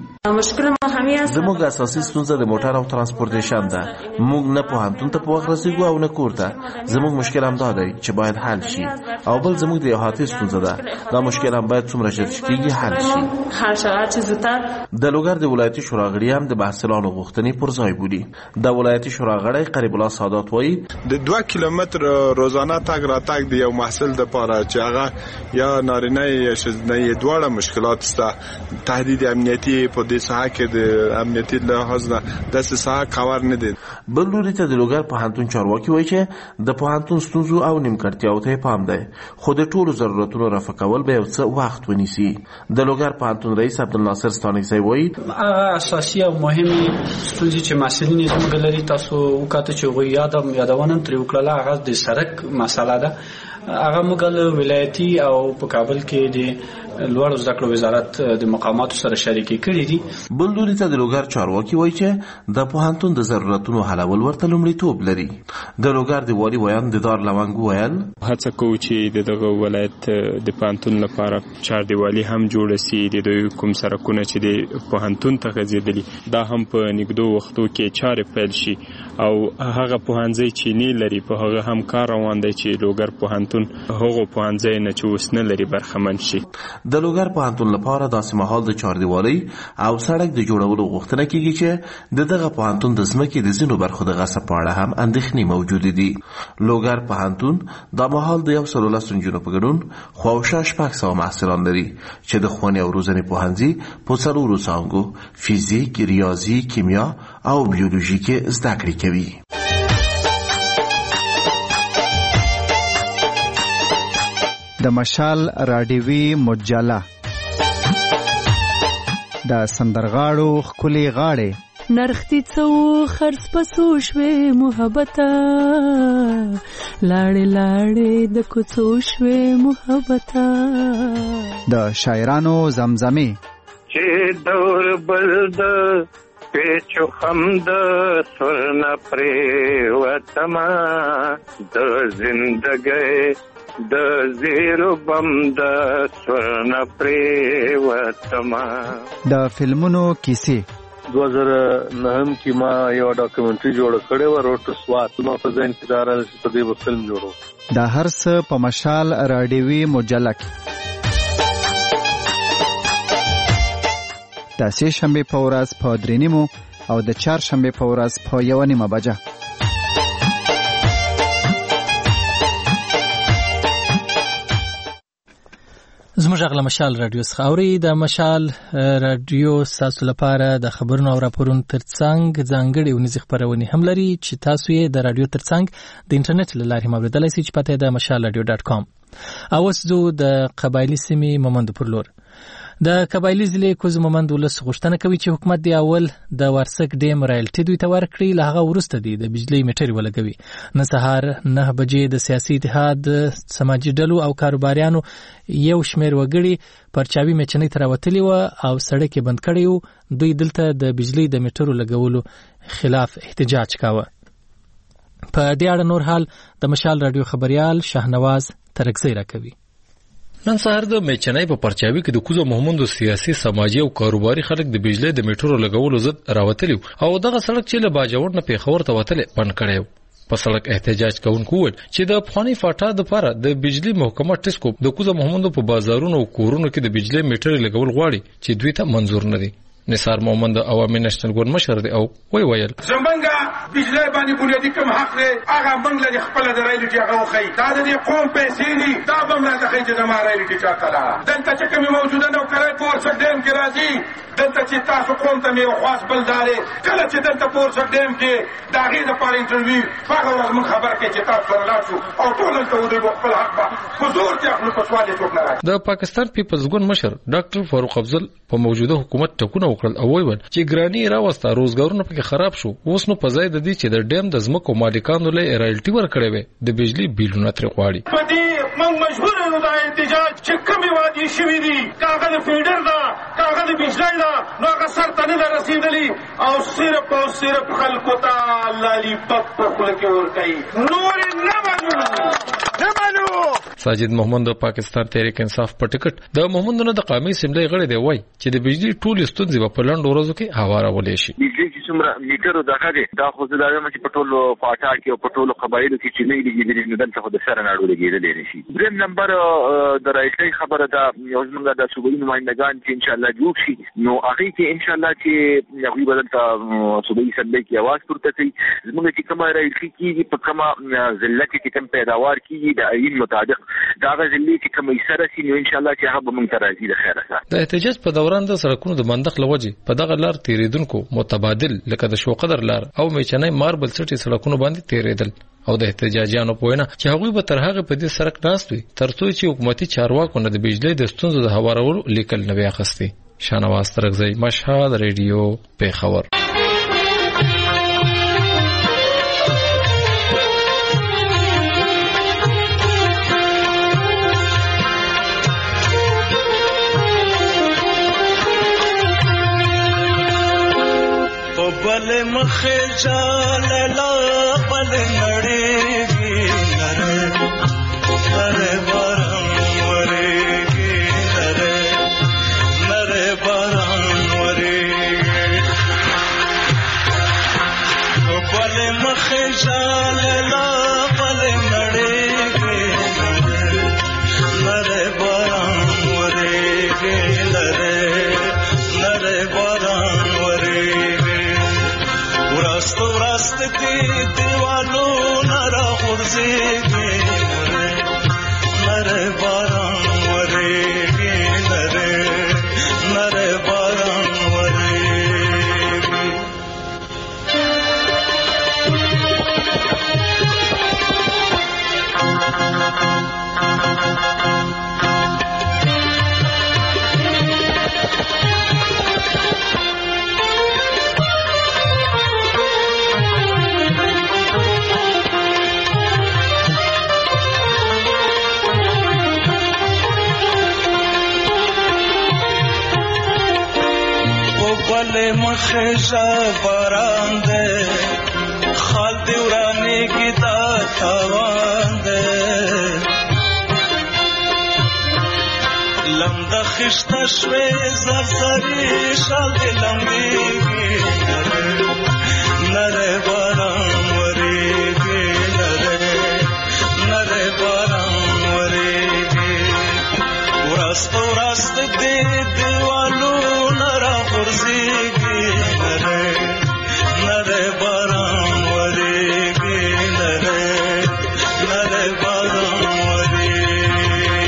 زموږ اساسي ستونزه د موټر او ترانسپورټیشن ده. موږ نه پوهنتون ته په وخت رسیږو او نه کور ته. زموږ مشکل هم دا دی چې باید حل شي. او بل زموږ د احاطې ستونزه ده. دا مشکل هم باید څومره ژر چې کېږي حل شي. د لوګر د ولایتي شورا غړي هم د محصلانو غوښتنې پر ځای بولي. د ولایتي شورا غړی قریب الله سادات وایي د 2 کیلومتر روزانه تګ راتګ د یو محصل لپاره چې هغه یا نارینه یا ښځینه دواړه مشکلات شته. تهدید امنیتي په دې ساحه کې د امنیتي لحاظ نه داسې ساحه کور نه دي. بل لوري ته د لوګر پوهنتون چارواکي وایي چې د پوهنتون ستونزو او نیمګړتیاوو ته پام دی خو د ټولو ضرورتونو رفع کول به یو څه وخت ونیسي. د لوګر پوهنتون رئیس عبدالناصر ستانکزی وایي هغه اساسي او مهمې ستونزې چې محصلین یې زموږ لري تاسو وکړه چې هغوی یادونه ترې وکړله هغه د سړک مسله ده. هغه موږ له ولایتي او په کابل کې د لوړو زده کړو وزارت د مقاماتو سره شریکي کړي دي. بل لوري ته د لوګر چارواکي وایي چې د پوهنتون د ضرورتونو حلول ورته لومړیتوب لري. د لوګر د والي ویان دیدار لونګ ویل هڅه کوو چې دغه ولایت د پوهنتون لپاره چاردیوالي هم جوړه سي. د دوی کوم سرکونه چې د پوهنتون ته غځېدلي دا هم په نږدو وختو کې چارې پیل شي او هغه پوهنځی چې نه لري په هغه هم کار روان دی چې لوګر پوهنتون هغه پوهنځی نه چې اوس نه لري برخمن شي. د لوګر پوهنتون لپاره داسې مهال د چاردیوالۍ او سړک د جوړولو غوښتنه کیږي چې دغه پوهنتون د ځمکې د ځینو برخو د غصب په اړه هم اندېښنې موجودې دي. لوګر پوهنتون دا مهال د 110 نجونو په ګډون خواوشا 600 محصلان لري چې د ښوونې او روزنې پوهنځي په څلورو څانګو فیزیک، ریاضي، کیمیا او بیولوژي کې زده کړې کوي. د مشال راډیوي مجله د سندرغاړو ښکلي غاړې نرختی څو خرڅ پسو شوې محبته لاړې لاړې د کوڅو شوې محبته د شاعرانو زمزمې چې دور بل د پیچو خم د سرنا پرې وتما د زندګۍ د زیرو بم د سرنا پرې وتما. د فلمونو کیسې 2009 کې ما یو ډاکومنټري جوړ کړی و روټ سوات. ما په ځین کې دارل چې په دې فلم جوړو. د هر څه په مشال راډیوي مجله کې د سه شنبه په ورځ په 3:30 او د چهارشنبه په ورځ په 1:30 بجه. زموږ غږ له مشال راډیو څخه اوري. د مشال راډیو ستاسو لپاره د خبرونو او راپورونو ترڅنګ ځانګړي ونیزې خپرونې هم لري چې تاسو یې د راډیو ترڅنګ د انټرنیټ له لارې هم اورېدلی شئ چې پته یې د mashalradio.com. اوس ځو د قبایلي سیمې مومند پر لور. د قبایلي ضلع کوز مومند ولس غوښتنه کوي چې حکومت دی اول د ورسک ډیم رایلټي دوی ته ورکړي، له هغه وروسته دی د بجلی میټر ولګوي. نن سهار 9 بجې د سیاسي اتحاد سماجي ډلو او کاروباریانو یو شمېر وګړي پرچاوي میچنې ته راوتلي و او سړک یې بند کړی و. دوی دلته د بجلی د میټرو لګولو خلاف احتجاج کاوه. په دې اړه نور حال د مشال رادیو خبريال شاهنواز ترکزی راکوي. نن سهار د میچنای په پرچاوي کې د کوزو محمد سیاسي سماجي او کاروباري خلک د بجلی د میټرو لګولو ضد راوتلی او دغه سړک چې له باجوړ نه پیښور ته وتل بند کړی. په سړک احتجاج کوونکو وویل چې د افغاني فاټا د لپاره د بجلی محکمه ټیسکو د کوزو محمد په بازارونو او کورونو کې د بجلی میټر لګول غواړي چې دوی ته منظور نه دي. نثار محمد عوامي نېشنل ګوند مشر دی او ویل زمونږه بجلی باندې بنیادی کوم حق دی هغه موږ له خپل درایلو چې هغه وخی دا د قوم پیسې دي دا به موږ ته خې چې زموږ رایلو چې چاته دلته چې کوم موجوده نو کړای پور سکدم کې راځي دلته چې تاسو قوم ته مې خاص بلدارې کله چې دلته پور سکدم کې دا غي د پاره انټرویو هغه ورځ موږ خبر کې چې تاسو راځو او ټول ته ودی خپل حق به حضور ته خپل پسوال څوک نه راځي. د پاکستان پیپلز ګوند مشر ډاکټر فاروق افضل په موجوده حکومت ټکونه وکړل او ویل چې ګرانی راوسته روزګارونه پکې خراب شو اوس نو په ځای د دې چې د ډیم د ځمکو مالکانو له رایلټي ورکړي وي د بجلی بیلونه تر غواړي. په دې موږ مجبور یو د احتجاج چې کومې وادي شوې دي کاغه د فیډر دا کاغه د بجلی دا نو هغه سر ته نه رسیدلی او صرف خلکو ته لالی پپ په خپل کې ورکړي نور نه منو. ساجد محمد د پاکستان تحریک انصاف په ټکټ د محمد نه د قومي اسمبلی غړي دی وای چې د بجلی ټول ستونزې په لنډ ورځو کې هواره ولې شي. بجلی چې څومره میټرو دغه دی دا خو زه دا وایم چې په ټولو فاټا کې او په ټولو قبایلو کې چې نه لګېدلي نو دلته خو د سره نه لګېدلی نشي. دریم نمبر د رئیسۍ خبره ده یو زموږ د صوبایي نمایندګان چې انشاءالله جوړ شي نو هغې کې انشاءالله چې هغوی به دلته صوبایي اسمبلی کې اواز پورته کوي. زموږ چې کومه رئیسۍ کېږي په کومه ضلع کې چې کوم پیداوار کېږي د عین مطابق دا هغه ضلع چې کومه ایسره شي نو انشاءالله چې هغه به موږ ته راځي د خیره سره. د احتجاج په دوران د سړکونو د بندښت له وجې په دغه لار تېرېدونکو متبادل لکه د شوقدر لار او میچنۍ ماربل سټي سړکونو باندې تېرېدل او د احتجاجیانو په وینا چې هغوی به تر هغه په دې سړک ناست وي تر څو چې حکومتي چارواکو نه د بجلی د ستونزو د هوارولو لیکل نه وي اخیستي. شاهنواز ترکزی مشهد ریډیو پیښور. بل مخه جالالا بل نړېږي نره باران ورېږي نره باران ورېږي بل مخه جالالا بل نړېږي نره باران ورېږي نره باران ورست دی دیوالو نرا غرزیگی نره باران وریگی نره باران وریگی. مخشا باران دے خال دیورانی کی دا تاوان دے لمدا خشتا شوی زرزری شال دی لمبیگی نره باران وریگی نره باران وریگی ورست دی دیوالو نرا غرزیگی نره باران وریگی نره باران وریگی.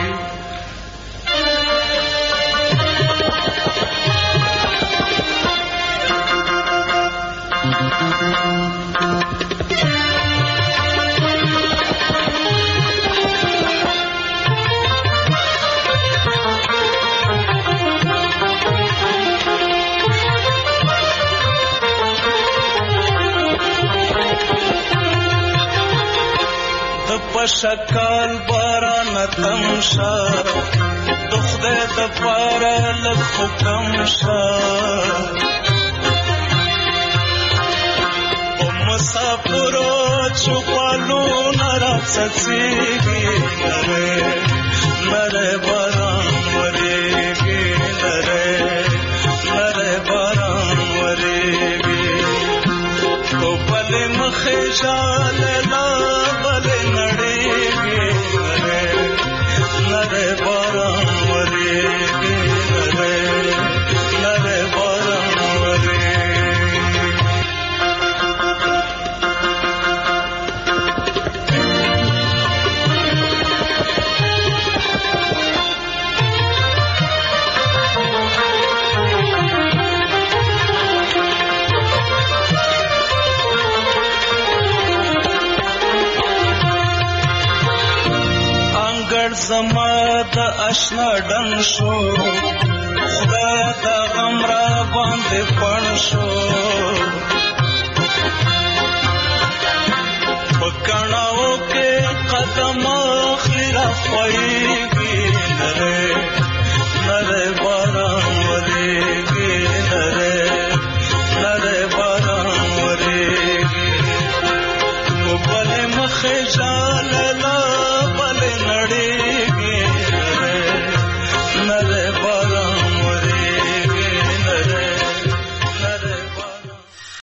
شکال باران تمشا دخده دپاره لخکم شا مسافرو سچيږي نره باران وريږي نره باران وريږي او بل مخه شاله لا بل نړيږي نره باران وريږي نره باران وريږي زما د آشنا ډنګ شو خدای د غم را باندې پړ شو پکړاو کې قدم اخلي را خوېږي نره باران ورېږي نره باران ورېږي په بل مخه